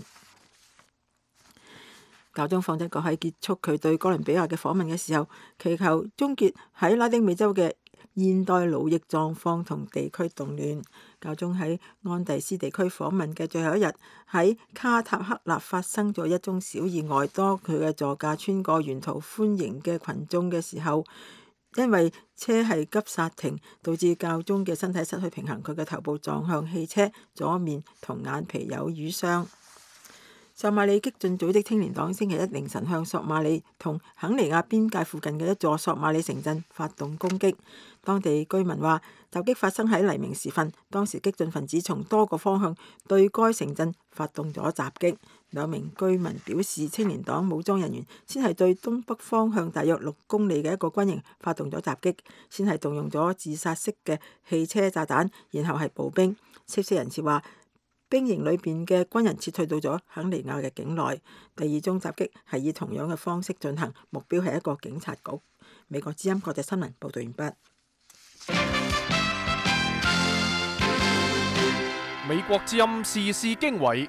教宗方濟各喺結束佢對哥倫比亞嘅訪問嘅時候，祈求終結喺拉丁美洲嘅現代奴役狀況同地區動亂。教宗喺安第斯地區訪問嘅最後一日，喺卡塔克納發生咗一宗小意外。當佢嘅座駕穿過沿途歡迎嘅群眾嘅時候，因為車係急剎停，導致教宗嘅身體失去平衡，佢嘅頭部撞向汽車，左面同眼皮有瘀傷。 索馬里激進組織青年黨星期一凌晨向索馬里同肯尼亞邊界附近嘅一座索馬里城鎮發動攻擊。當地居民話，襲擊發生喺黎明時分，當時激進分子從多個方向對該城鎮發動咗襲擊。兩名居民表示，青年黨武裝人員先係對東北方向大約6公里嘅一個軍營發動咗襲擊，先係動用咗自殺式嘅汽車炸彈，然後係步兵。消息人士話，兵營裏邊嘅軍人撤退到咗肯尼亞嘅境內。第二宗襲擊係以同樣嘅方式進行，目標係一個警察局。美國之音國際新聞報道完畢。 美國之音時事經緯，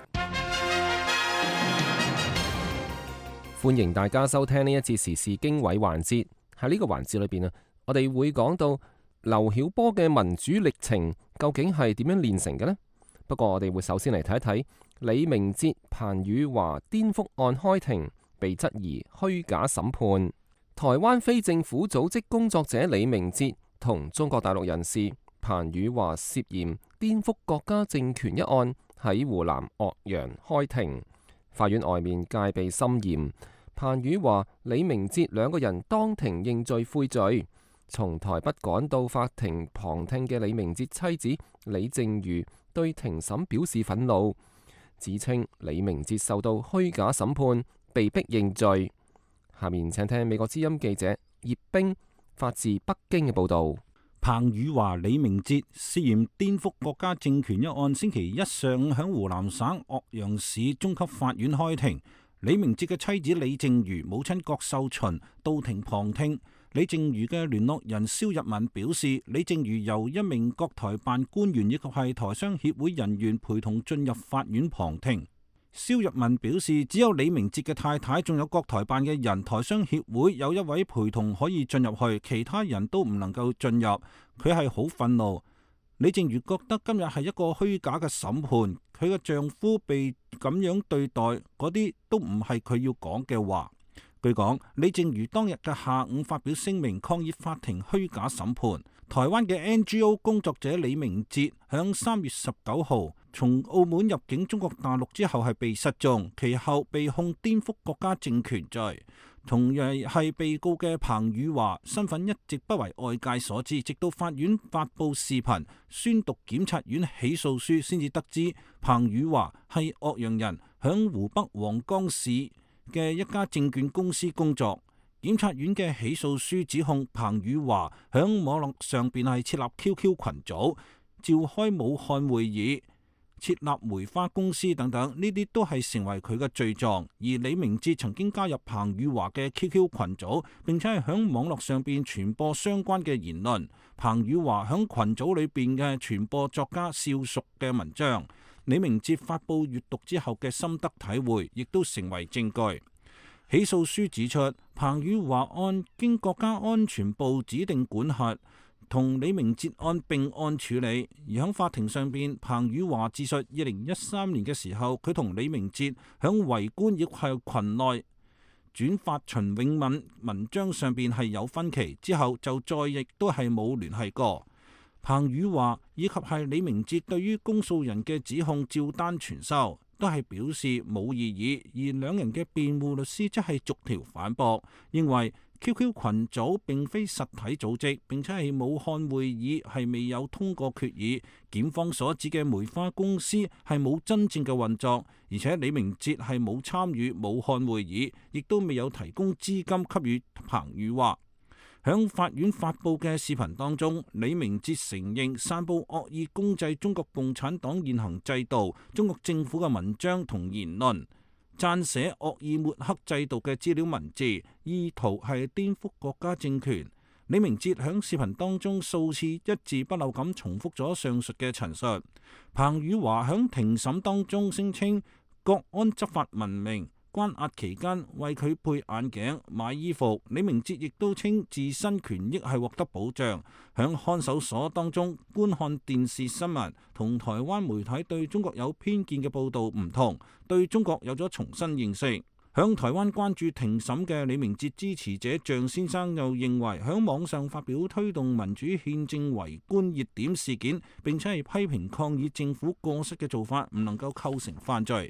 歡迎大家收聽呢一節時事經緯環節。喺呢個環節裏邊啊，我哋會講到劉曉波嘅民主歷程究竟係點樣煉成嘅呢？不過我哋會首先嚟睇一睇李明哲、彭宇華顛覆案開庭，被質疑虛假審判。台灣非政府組織工作者李明哲同中國大陸人士彭宇華涉嫌顛覆國家政權一案喺湖南岳陽開庭，法院外面戒備森嚴。彭宇華、李明哲兩個人當庭認罪悔罪。從台北趕到法庭旁聽嘅李明哲妻子李淨瑜對庭審表示憤怒，指稱李明哲受到虛假審判，被逼認罪。下面請聽美國之音記者葉冰發自北京嘅報道。 彭宇華、李明哲涉嫌顛覆國家政權一案，星期一上午喺湖南省岳陽市中級法院開庭。李明哲嘅妻子李淨瑜、母親郭秀群到庭旁聽。李淨瑜嘅聯絡人蕭日文表示，李淨瑜由一名國台辦官員以及係台商協會人員陪同進入法院旁聽。蕭日文表示，只有李明哲嘅太太，仲有國台辦嘅人，台商協會有一位陪同可以進入去，其他人都唔能夠進入。佢係好憤怒。李淨瑜覺得今日係一個虛假嘅審判，佢嘅丈夫被咁樣對待，嗰啲都唔係佢要講嘅話。據講，李淨瑜當日嘅下午發表聲明抗議法庭虛假審判。台灣嘅 NGO 工作者李明哲響3月19號從澳門入境中國大陸之後係被失蹤，其後被控顛覆國家政權罪。同樣係被告嘅彭宇華身份一直不為外界所知，直到法院發布視頻宣讀檢察院起訴書，先至得知彭宇華係岳陽人，響湖北黃岡市嘅一家證券公司工作。檢察院嘅起訴書指控彭宇華響網絡上邊係設立 QQ 群組，召開武漢會議，設立梅花公司等等，呢啲都係成為佢嘅罪狀。而李明哲曾經加入彭宇華嘅 QQ 群組，並且係響網絡上邊傳播相關嘅言論。彭宇華響群組裏邊嘅傳播作家邵淑嘅文章，李明哲發布閱讀之後嘅心得體會，亦都成為證據。起訴書指出，彭宇華案經國家安全部指定管轄，同李明哲案並案處理。而喺法庭上邊，彭宇華自述2013年嘅時候，佢同李明哲響圍觀亦係群內轉發秦永敏文章上邊係有分歧，之後就再亦都係冇聯繫過。彭宇華以及係李明哲對於公訴人嘅指控照單全收，都係表示冇異議，而兩人嘅辯護律師則係逐條反駁，認為 QQ 群組並非實體組織，並且係武漢會議係未有通過決議，檢方所指嘅梅花公司係冇真正嘅運作，而且李明哲係冇參與武漢會議，亦都未有提供資金給予彭宇華。響法院發布嘅視頻當中，李明哲承認散布惡意攻擊中國共產黨現行制度、中國政府嘅文章同言論，撰寫惡意抹黑制度嘅資料文字，意圖係顛覆國家政權。李明哲響視頻當中數次一字不漏咁重複咗上述嘅陳述。彭宇華響庭審當中聲稱國安執法文明，關押期間為佢配眼鏡、買衣服。李明哲亦都稱自身權益係獲得保障，響看守所當中觀看電視新聞，同台灣媒體對中國有偏見嘅報導唔同，對中國有咗重新認識。響台灣關注庭審嘅李明哲支持者鄭先生又認為，響網上發表推動民主憲政圍觀熱點事件，並且係批評抗議政府過失嘅做法唔能夠構成犯罪。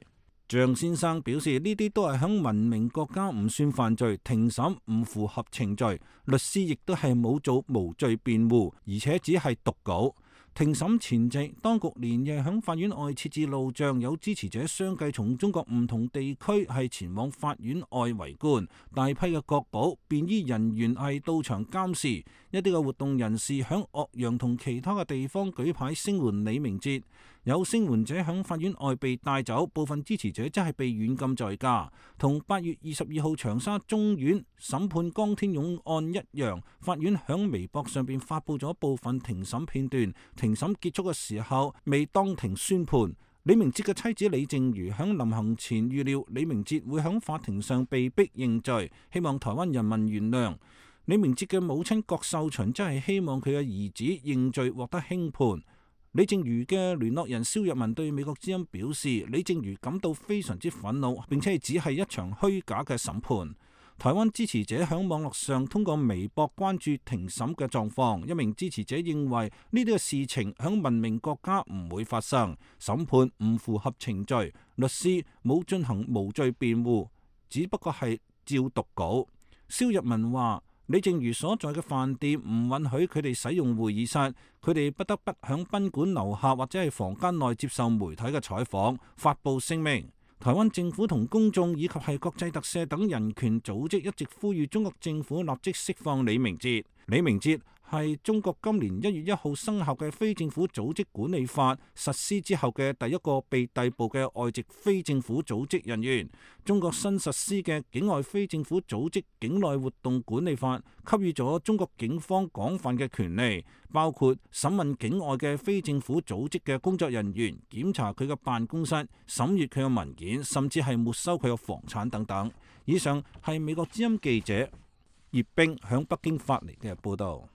張先生表示，呢啲都係響文明國家唔算犯罪，庭審唔符合程序，律師亦都係冇做無罪辯護，而且只係讀稿。庭審前夕，當局連夜響法院外設置路障，有支持者相繼從中國唔同地區係前往法院外圍觀，大批嘅國保、便衣人員係到場監視，一啲嘅活動人士響岳陽同其他嘅地方舉牌聲援李明哲，有聲援者響法院外被帶走，部分支持者則係被軟禁在家。同8月22號長沙中院審判江天勇案一樣，法院響微博上邊發布咗部分庭審片段。庭審結束嘅時候未當庭宣判。李明哲嘅妻子李靜茹響臨行前預料李明哲會響法庭上被逼認罪，希望台灣人民原諒。李明哲嘅母親郭秀琴真係希望佢嘅兒子認罪獲得輕判。李靜茹嘅聯絡人蕭若文對美國之音表示，李靜茹感到非常之憤怒，並且只係一場虛假嘅審判。台灣支持者響網絡上通過微博關注庭審嘅狀況，一名支持者認為呢啲嘅事情響文明國家唔會發生，審判唔符合程序，律師冇進行無罪辯護，只不過係照讀稿。蕭若文話，李靜茹所在嘅飯店唔允許佢哋使用會議室，佢哋不得不響賓館樓下或者係房間內接受媒體嘅採訪，發布聲明。台灣政府同公眾以及係國際特赦等人權組織一直呼籲中國政府立即釋放李明哲。李明哲係中國今年1月1號生效嘅非政府組織管理法實施之後嘅第一個被逮捕嘅外籍非政府組織人員。中國新實施嘅境外非政府組織境內活動管理法給予咗中國警方廣泛嘅權利，包括審問境外嘅非政府組織嘅工作人員，檢查佢嘅辦公室，審閱佢嘅文件，甚至係沒收佢嘅房產等等。以上係美國之音記者葉冰響北京發嚟嘅報道。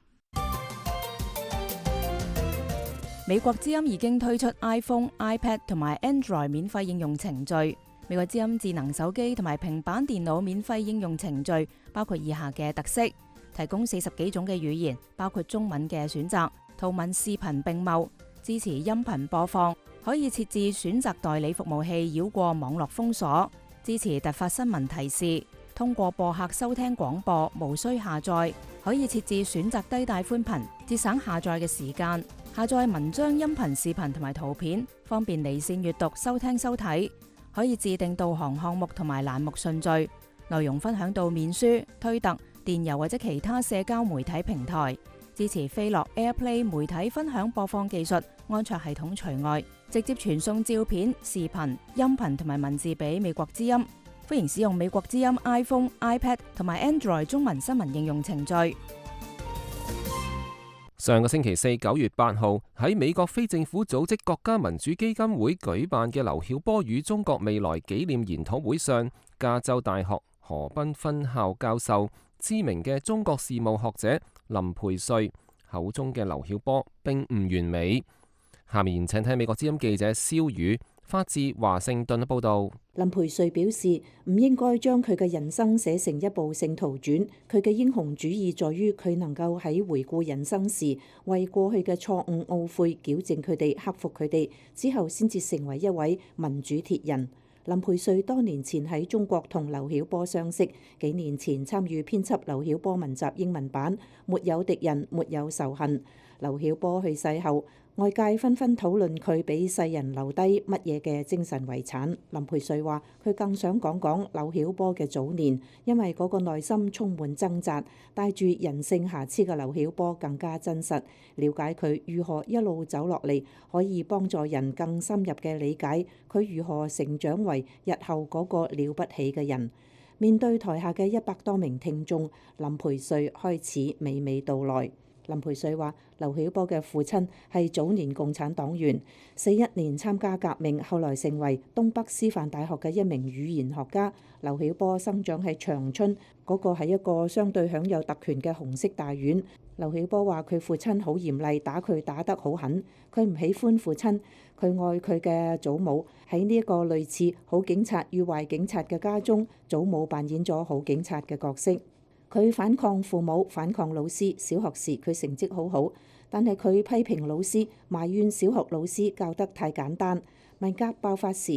美國之音已經推出 iPhone、iPad 同埋 Android 免費應用程序。美國之音智能手機同埋平板電腦免費應用程序包括以下嘅特色：提供40幾種嘅語言，包括中文嘅選擇，圖文視頻並茂，支持音頻播放，可以設置選擇代理服務器繞過網絡封鎖，支持突發新聞提示，通過播客收聽廣播，無需下載，可以設置選擇低帶寬頻，節省下載嘅時間。下載文章、音頻、視頻同埋圖片，方便離線閱讀、收聽收睇。可以自定導航項目同埋欄目順序，內容分享到面書、推特、電郵或者其他社交媒體平台。支持飛樂 AirPlay 媒體分享播放技術，安卓系統除外。直接傳送照片、視頻、音頻同埋文字俾美國之音。歡迎使用美國之音 iPhone、iPad 同埋 Android 中文新聞應用程序。 上個星期四9月8號喺美國非政府組織國家民主基金會舉辦嘅劉曉波與中國未來紀念研討會上，加州大學河濱分校教授、知名嘅中國事務學者林培瑞口中嘅劉曉波並唔完美。下面請睇美國之音記者蕭宇發自華盛頓嘅報導。 林培瑞表示，唔應該將佢嘅人生寫成一部聖徒傳。佢嘅英雄主義在於佢能夠喺回顧人生時，為過去嘅錯誤懊悔，矯正佢哋，克服佢哋，之後先至成為一位民主鐵人。林培瑞多年前喺中國同劉曉波相識，幾年前參與編輯劉曉波文集英文版《沒有敵人，沒有仇恨》。劉曉波去世後，外界紛紛討論佢俾世人留低乜嘢嘅精神遺產。林培瑞話：佢更想講講劉曉波嘅早年，因為嗰個內心充滿掙扎、帶住人性瑕疵嘅劉曉波更加真實。了解佢如何一路走落嚟，可以幫助人更深入嘅理解佢如何成長為日後嗰個了不起嘅人。面對台下嘅100多名聽眾，林培瑞開始娓娓道來。林培瑞話：劉曉波嘅父親係早年共產黨員，41年參加革命，後來成為東北師範大學嘅一名語言學家。劉曉波生長喺長春，嗰個係一個相對享有特權嘅紅色大院。劉曉波話：佢父親好嚴厲，打佢打得好狠。佢唔喜歡父親，佢愛佢嘅祖母。喺呢一個類似好警察與壞警察嘅家中，祖母扮演咗好警察嘅角色。佢反抗父母，反抗老師。小學時佢成績好好，但係佢批評老師，埋怨小學老師教得太簡單。文革爆發時，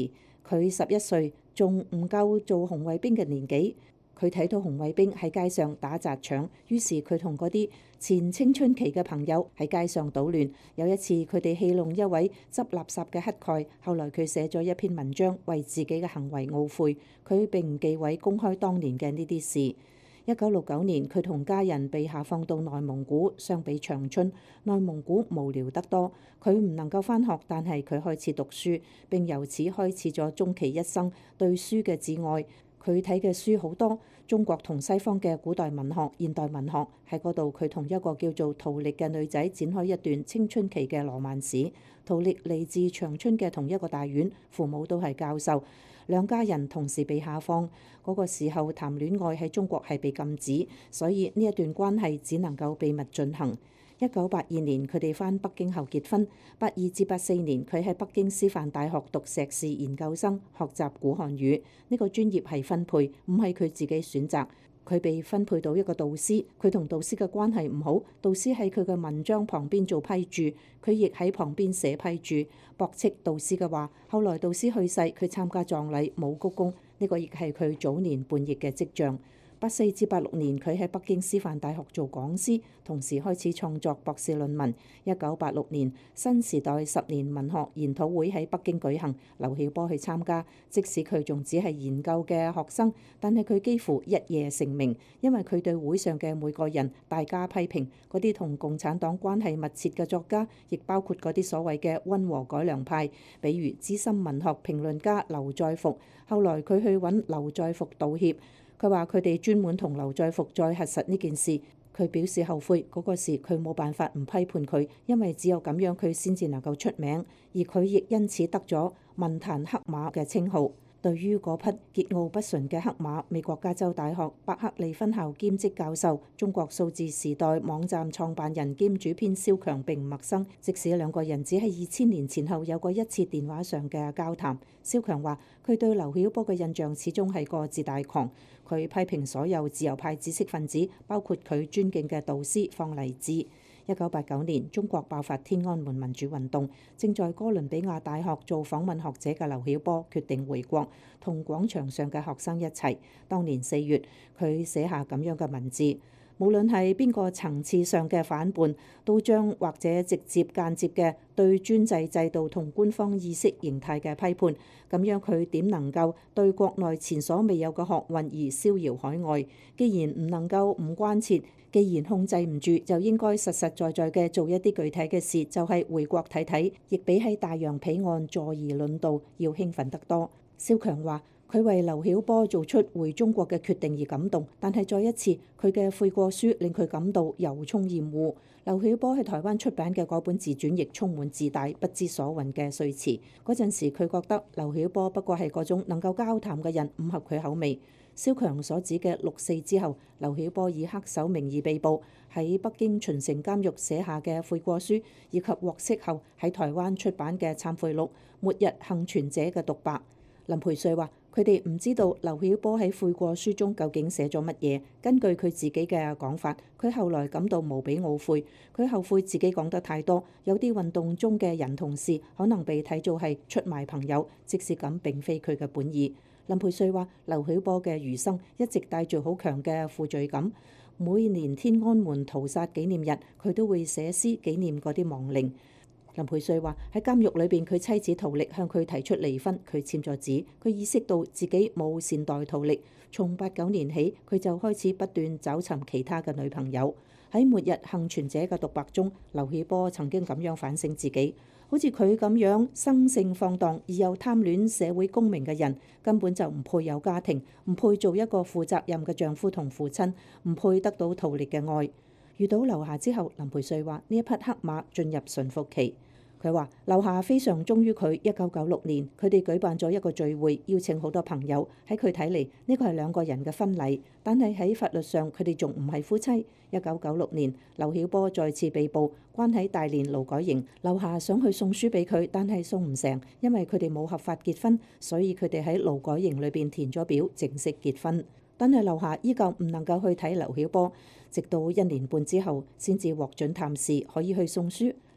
佢11歲，仲唔夠做紅衛兵嘅年紀。佢睇到紅衛兵喺街上打砸搶，於是佢同嗰啲前青春期嘅朋友喺街上搗亂。有一次佢哋戲弄一位執垃圾嘅乞丐，後來佢寫咗一篇文章為自己嘅行為懊悔。佢並唔忌諱公開當年嘅呢啲事。1969年，佢同家人被下放到內蒙古。相比長春，內蒙古無聊得多。佢唔能夠返學，但係佢開始讀書，並由此開始咗終其一生對書嘅摯愛。佢睇嘅書好多，中國同西方嘅古代文學、現代文學。喺嗰度，佢同一個叫做陶力嘅女仔展開一段青春期嘅羅曼史。陶力嚟自長春嘅同一個大院，父母都係教授，兩家人同時被下放。嗰個時候談戀愛喺中國係被禁止，所以呢一段關係只能夠秘密進行。1982年佢哋返北京後結婚。82至84年佢喺北京師範大學讀碩士研究生，學習古漢語。呢個專業係分配，唔係佢自己選擇。佢被分配到一個導師，佢同導師嘅關係唔好，導師喺佢嘅文章旁邊做批注，佢亦喺旁邊寫批注，駁斥導師嘅話。後來導師去世，佢參加葬禮冇鞠躬，呢個亦係佢早年叛逆嘅跡象。84至86年，佢喺北京師範大學做講師，同時開始創作博士論文。1986年，新時代10年文學研討會喺北京舉行，劉曉波去參加。即使佢仲只係研究嘅學生，但係佢幾乎一夜成名，因為佢對會上嘅每個人大加批評。嗰啲同共產黨關係密切嘅作家，亦包括嗰啲所謂嘅溫和改良派，比如資深文學評論家劉再復。後來佢去揾劉再復道歉。佢話佢哋專門同劉再復再核實呢件事，佢表示後悔。嗰個時佢冇辦法唔批判佢，因為只有咁樣佢先至能夠出名，而佢亦因此得咗文壇黑馬嘅稱號。對於嗰匹桀驁不馴嘅黑馬，美國加州大學伯克利分校兼職教授、中國數字時代網站創辦人兼主編蕭強並唔陌生，即使兩個人只係2000年前後有過一次電話上嘅交談。蕭強話：佢對劉曉波嘅印象始終係個自大狂。佢批評所有自由派知識分子，包括佢尊敬嘅導師方勵之。1989年，中國爆發天安門民主運動，正在哥倫比亞大學做訪問學者嘅劉曉波決定回國，同廣場上嘅學生一齊。當年4月，佢寫下咁樣嘅文字：無論係邊個層次上嘅反叛，都將或者直接間接嘅對專制制度同官方意識形態嘅批判。咁樣佢點能夠對國內前所未有嘅學運而逍遙海外？既然唔能夠唔關切，既然控制唔住，就應該實實在在嘅做一啲具體嘅事，就係回國睇睇，亦比喺大洋彼岸坐而論道要興奮得多。蕭強話：佢為劉曉波做出回中國嘅決定而感動，但係再一次佢嘅悔過書令佢感到由衷厭惡。劉曉波喺台灣出版嘅嗰本自傳亦充滿自大、不知所云嘅說辭。嗰陣時佢覺得劉曉波不過係嗰種能夠交談嘅人，唔合佢口味。蕭強所指嘅6.4之後，劉曉波以黑手名義被捕，喺北京秦城監獄寫下嘅悔過書，以及獲釋後喺台灣出版嘅懺悔錄《末日幸存者嘅獨白》。林培瑞話：佢哋唔知道劉曉波喺悔過書中究竟寫咗乜嘢。根據佢自己嘅講法，佢後來感到無比懊悔，佢後悔自己講得太多，有啲運動中嘅人同事可能被睇做係出賣朋友，即使咁並非佢嘅本意。林培瑞話：劉曉波嘅餘生一直帶住好強嘅負罪感，每年天安門屠殺紀念日，佢都會寫詩紀念嗰啲亡靈。林培瑞話：喺監獄裏邊，佢妻子陶力向佢提出離婚，佢簽咗字。佢意識到自己冇善待陶力，從89年起，佢就開始不斷找尋其他嘅女朋友。喺末日幸存者嘅獨白中，劉曉波曾經咁樣反省自己。好似佢咁樣生性放蕩而又貪戀社會功名嘅人，根本就唔配有家庭，唔配做一個負責任嘅丈夫同父親，唔配得到陶力嘅愛。遇到劉霞之後，林培瑞話：呢一匹黑馬進入馴服期。佢話劉霞非常忠於佢。1996年，佢哋舉辦咗一個聚會，邀請好多朋友。喺佢睇嚟，呢個係兩個人嘅婚禮，但係喺法律上佢哋仲唔係夫妻。1996年，劉曉波再次被捕，關喺大連勞改營。劉霞想去送書俾佢，但係送唔成，因為佢哋冇合法結婚，所以佢哋喺勞改營裏邊填咗表，正式結婚。但係劉霞依舊唔能夠去睇劉曉波，直到1年半之後先至獲准探視，可以去送書。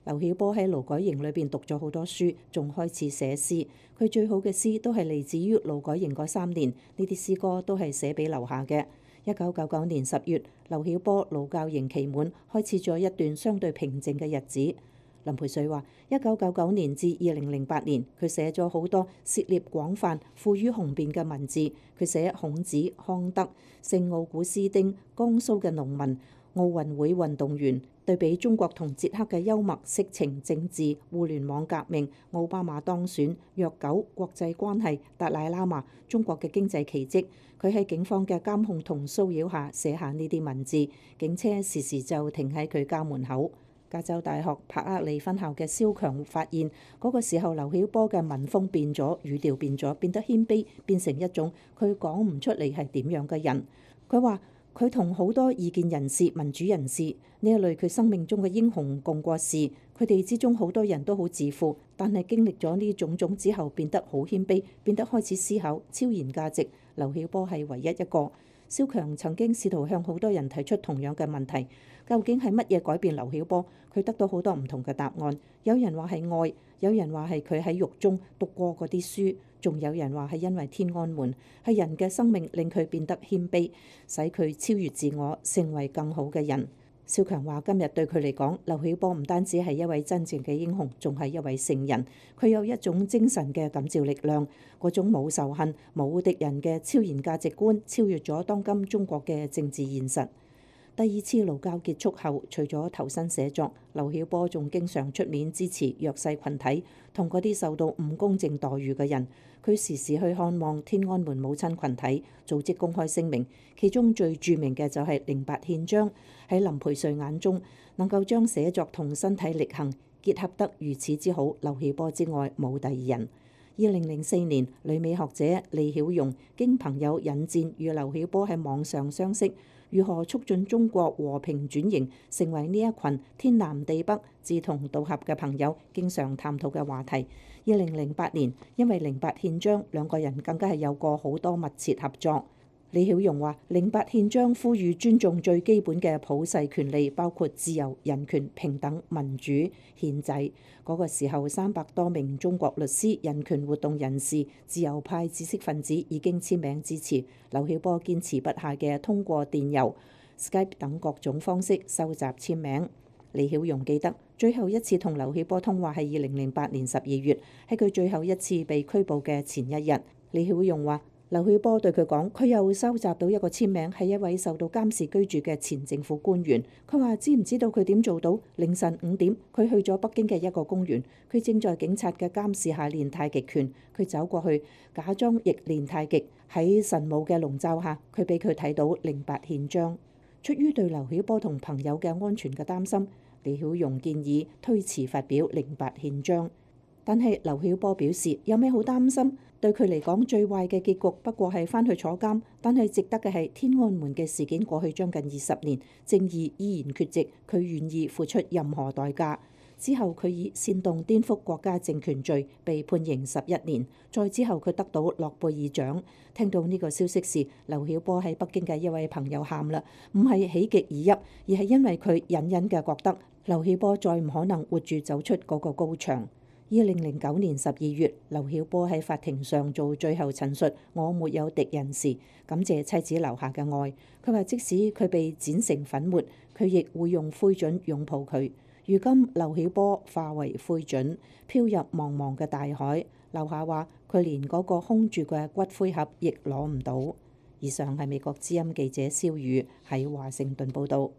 劉曉波喺勞改營裏邊讀咗好多書，仲開始寫詩。佢最好嘅詩都係嚟自於勞改營嗰3年，呢啲詩歌都係寫俾劉夏嘅。1999年10月，劉曉波勞教營期滿，開始咗一段相對平靜嘅日子。林培瑞話：1999年至2008年，佢寫咗好多涉獵廣泛、富於雄辯嘅文字。佢寫孔子、康德、聖奧古斯丁、江蘇嘅農民、奧運會運動員，對比中國同捷克嘅幽默、色情、政治、互聯網革命、奧巴馬當選、虐狗、國際關係、達賴喇嘛、中國嘅經濟奇蹟。佢喺警方嘅監控同騷擾下寫下呢啲文字，警車時時就停喺佢家門口。加州大學柏克利分校嘅蕭強發現，嗰個時候劉曉波嘅文風變咗，語調變咗，變得謙卑，變成一種佢講唔出嚟係點樣嘅人。佢話佢同好多異見人士、民主人士呢一類佢生命中嘅英雄共過事，佢哋之中好多人都好自負，但係經歷咗呢種種之後變得好謙卑，變得開始思考超然價值。劉曉波係唯一一個。蕭強曾經試圖向好多人提出同樣嘅問題，究竟係乜嘢改變劉曉波？佢得到好多唔同嘅答案。有人話係愛，有人話係佢喺獄中讀過嗰啲書，仲有人話係因為天安門，係人嘅生命令佢變得謙卑，使佢超越自我，成為更好嘅人。蕭強話：今日對佢嚟講，劉曉波唔單止係一位真正嘅英雄，仲係一位聖人。佢有一種精神嘅感召力量，嗰種冇仇恨、冇敵人嘅超然價值觀，超越咗當今中國嘅政治現實。第2次勞教結束後，除咗投身寫作，劉曉波仲經常出面支持弱勢群體同嗰啲受到唔公正待遇嘅人。佢時時去看望天安門母親群體，組織公開聲明。其中最著名嘅就係08憲章。喺林培瑞眼中，能夠將寫作同身體力行結合得如此之好，劉曉波之外冇第二人。2004年，旅美學者李曉榕經朋友引薦與劉曉波喺網上相識，如何促進中國和平轉型，成為呢一群天南地北志同道合嘅朋友經常探討嘅話題。2008年，因為08憲章，兩個人更加係有過好多密切合作。李曉榕話：08憲章呼籲尊重最基本嘅普世權利，包括自由、人權、平等、民主、憲制。嗰個時候，300多名中國律師、人權活動人士、自由派知識分子已經簽名支持。劉曉波堅持不懈嘅通過電郵、Skype 等各種方式收集簽名。李曉榕記得最後一次同劉曉波通話係2008年12月，喺佢最後一次被拘捕嘅前一日。李曉榕話：劉曉波對佢講，佢又收集到一個簽名，係一位受到監視居住嘅前政府官員。佢話知唔知道佢點做到？凌晨5點，佢去咗北京嘅一個公園，佢正在警察嘅監視下練太極拳。佢走過去，假裝亦練太極。喺神武嘅籠罩下，佢俾佢睇到08憲章。出於對劉曉波同朋友嘅安全嘅擔心，李曉榕建議推遲發表08憲章。但係劉曉波表示有咩好擔心？對佢嚟講，最壞嘅結局不過係返去坐監，但係值得嘅係天安門嘅事件過去將近20年，正義依然缺席，佢願意付出任何代價。之後佢以煽動顛覆國家政權罪被判刑11年，再之後佢得到諾貝爾獎。聽到呢個消息時，劉曉波喺北京嘅一位朋友喊啦，唔係喜極而泣，而係因為佢隱隱嘅覺得劉曉波再唔可能活住走出嗰個高牆。2009年12月，劉曉波喺法庭上做最後陳述，我沒有敵人時，感謝妻子留下嘅愛。佢話即使佢被剪成粉末，佢亦會用灰燼擁抱佢。如今劉曉波化為灰燼，飄入茫茫嘅大海。留下話佢連嗰個空住嘅骨灰盒亦攞唔到。以上係美國之音記者蕭宇喺華盛頓報導。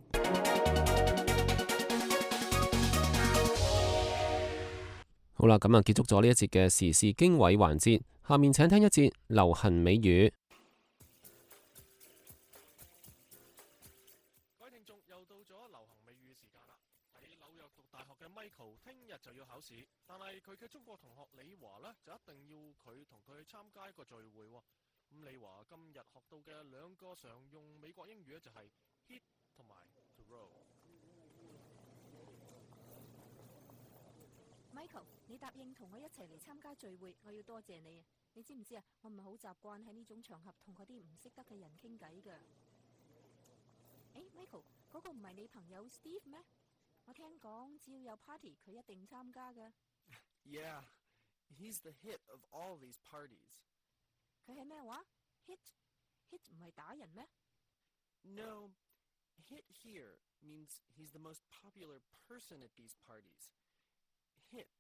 好啦，咁啊結束咗呢一節嘅時事經緯環節，下面請聽一節流行美語。 各位聽眾，又到咗流行美語時間啦！喺紐約讀大學嘅 Michael 聽日就要考試，但係佢嘅中國同學李華呢，就一定要佢同佢去參加一個聚會喎。咁李華今日學到嘅兩個常用美國英語呢，就係 hit 同埋 to roll。Michael， 你答應同我一齊嚟參加聚會，我要多謝你。你知唔知啊？我唔係好習慣喺呢種場合同嗰啲唔識得嘅人傾偈㗎。Michael，嗰個唔係你朋友 Steve 咩？ 我聽講只要有 party，佢一定參加嘅。 Yeah, he's the hit of all these parties. 佢係咩話 ？hit 唔係打人咩？ No, hit here means he's the most popular person at these parties. Hit,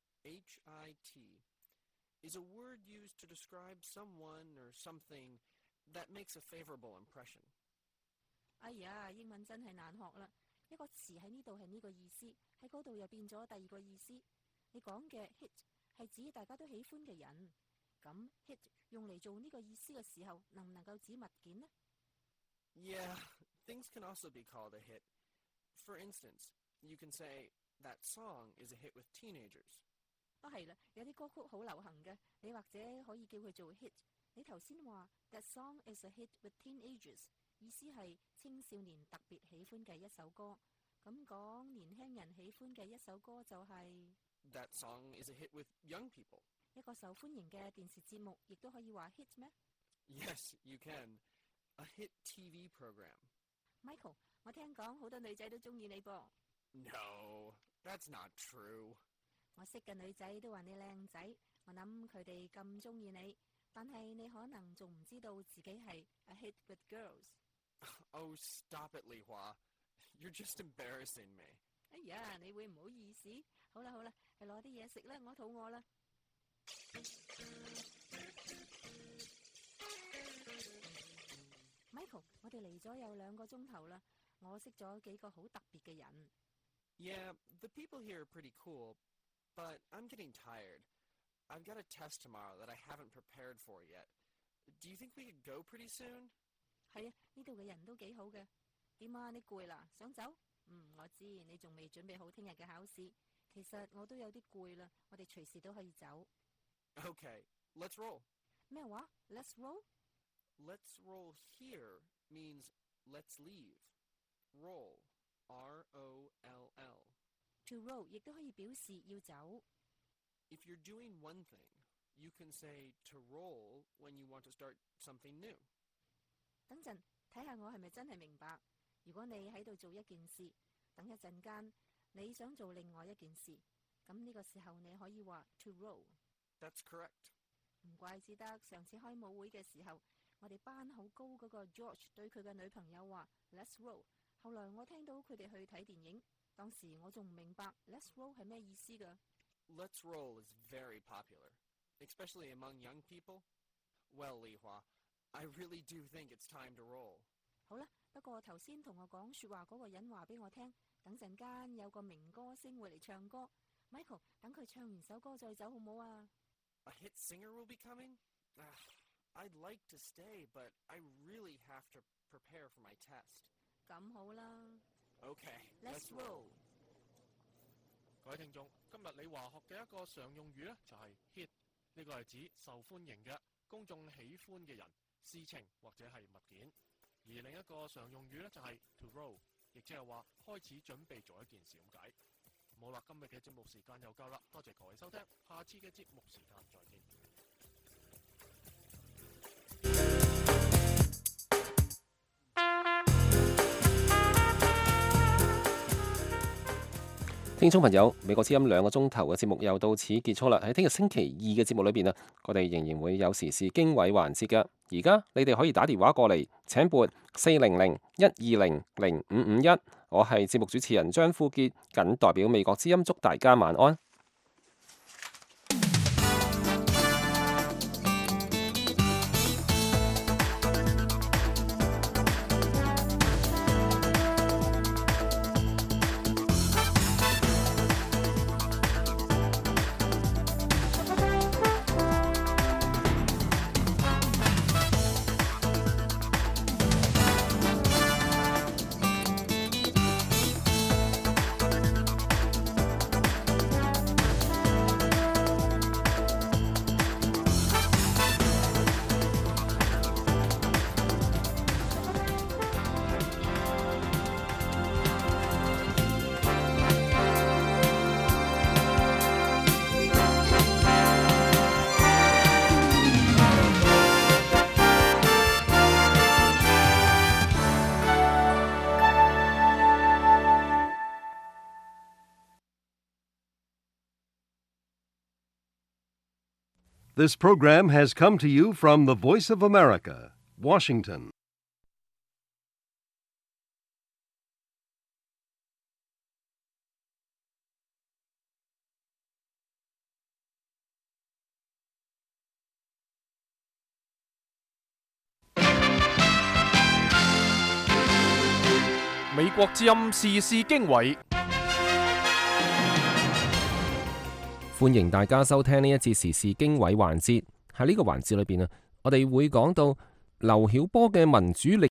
H-I-T, is a word used to describe someone or something that makes a favorable impression. 哎呀，英文真係難學啦！一個詞喺呢度係呢個意思，喺嗰度又變咗第二個意思。你講嘅 hit 係指大家都喜歡嘅人，咁 hit 用嚟做呢個意思嘅時候，能唔能夠指物件呢？ Yeah, things can also be called a hit. For instance, you can say that song is a hit with teenagers. 係啦，有啲歌曲好流行嘅，你或者可以叫佢做 hit。你頭先話 that song is a hit with teenagers， 意思係青少年特別喜歡嘅一首歌。咁講年輕人喜歡嘅一首歌就係 That song is a hit with young people. 一個受歡迎嘅電視節目，亦都可以話 hit 咩？ Yes, you can. A hit TV program. Michael， 我聽講好多女仔都中意你噃。 No, that's not true. 我識嘅女仔都話你靚仔，我諗佢哋咁中意你，但係你可能仲唔知道自己係 a hit with girls。 Oh, stop it, Li Hua. You're just embarrassing me. 哎呀，你會唔好意思？好啦，去攞啲嘢食啦，我肚餓啦。Michael， 我哋嚟咗有2個鐘頭啦，我識咗幾個好特別嘅人。 Yeah, the people here are pretty cool, but I'm getting tired. I've got a test tomorrow that I haven't prepared for yet. Do you think we could go pretty soon? 係啊，呢度嘅人都幾好嘅。點啊？你攰啦，想走？我知你仲未準備好聽日嘅考試。其實我都有啲攰啦，我哋隨時都可以走。 Okay, let's roll. 咩話 ？Let's roll? Let's roll here means let's leave. Roll, R-O-L-L. To roll 亦都可以表示要走。 If you're doing one thing, you can say to roll when you want to start something new. 等陣睇下我係咪真係明白。如果你喺度做一件事，等一陣間你想做另外一件事，咁呢個時候你可以話 to roll。 That's correct. 唔怪之得上次開舞會嘅時候，我哋班好高嗰個 George 對佢嘅女朋友話 Let's roll。 後來我聽到佢哋去睇電影，當時我仲唔明白 Let's roll 係咩意思㗎。 Let's roll is very popular, especially among young people. Well, Li Hua, I really do think it's time to roll. 好啦，不過頭先同我講說話嗰個人話俾我聽，等陣間有個名歌星會嚟唱歌。Michael， 等佢唱完首歌再走好唔好啊？ A hit singer will be coming? I'd like to stay, but I really have to prepare for my test. 咁好啦。 Okay, let's roll. 各位聽眾，今日你話學嘅一個常用語呢，就係 hit。呢個係指受歡迎嘅、公眾喜歡嘅人、事情或者係物件。而另一個常用語呢，就係 to roll， 亦即係話開始準備做一件事咁解。好啦，今日嘅節目時間又夠啦，多謝各位收聽，下次嘅節目時間再見。 聽眾朋友，美國之音2個鐘頭嘅節目又到此結束啦。喺聽日星期二嘅節目裏邊啊，我哋仍然會有時事經緯環節㗎。而家你哋可以打電話過嚟，請撥400-120-0551。我係節目主持人張富傑，謹代表美國之音祝大家晚安。 This program has come to you from the Voice of America, Washington. 美國之音時事經緯， 歡迎大家收聽呢一節時事經緯環節。喺呢個環節裏邊啊，我哋會講到劉曉波嘅民主力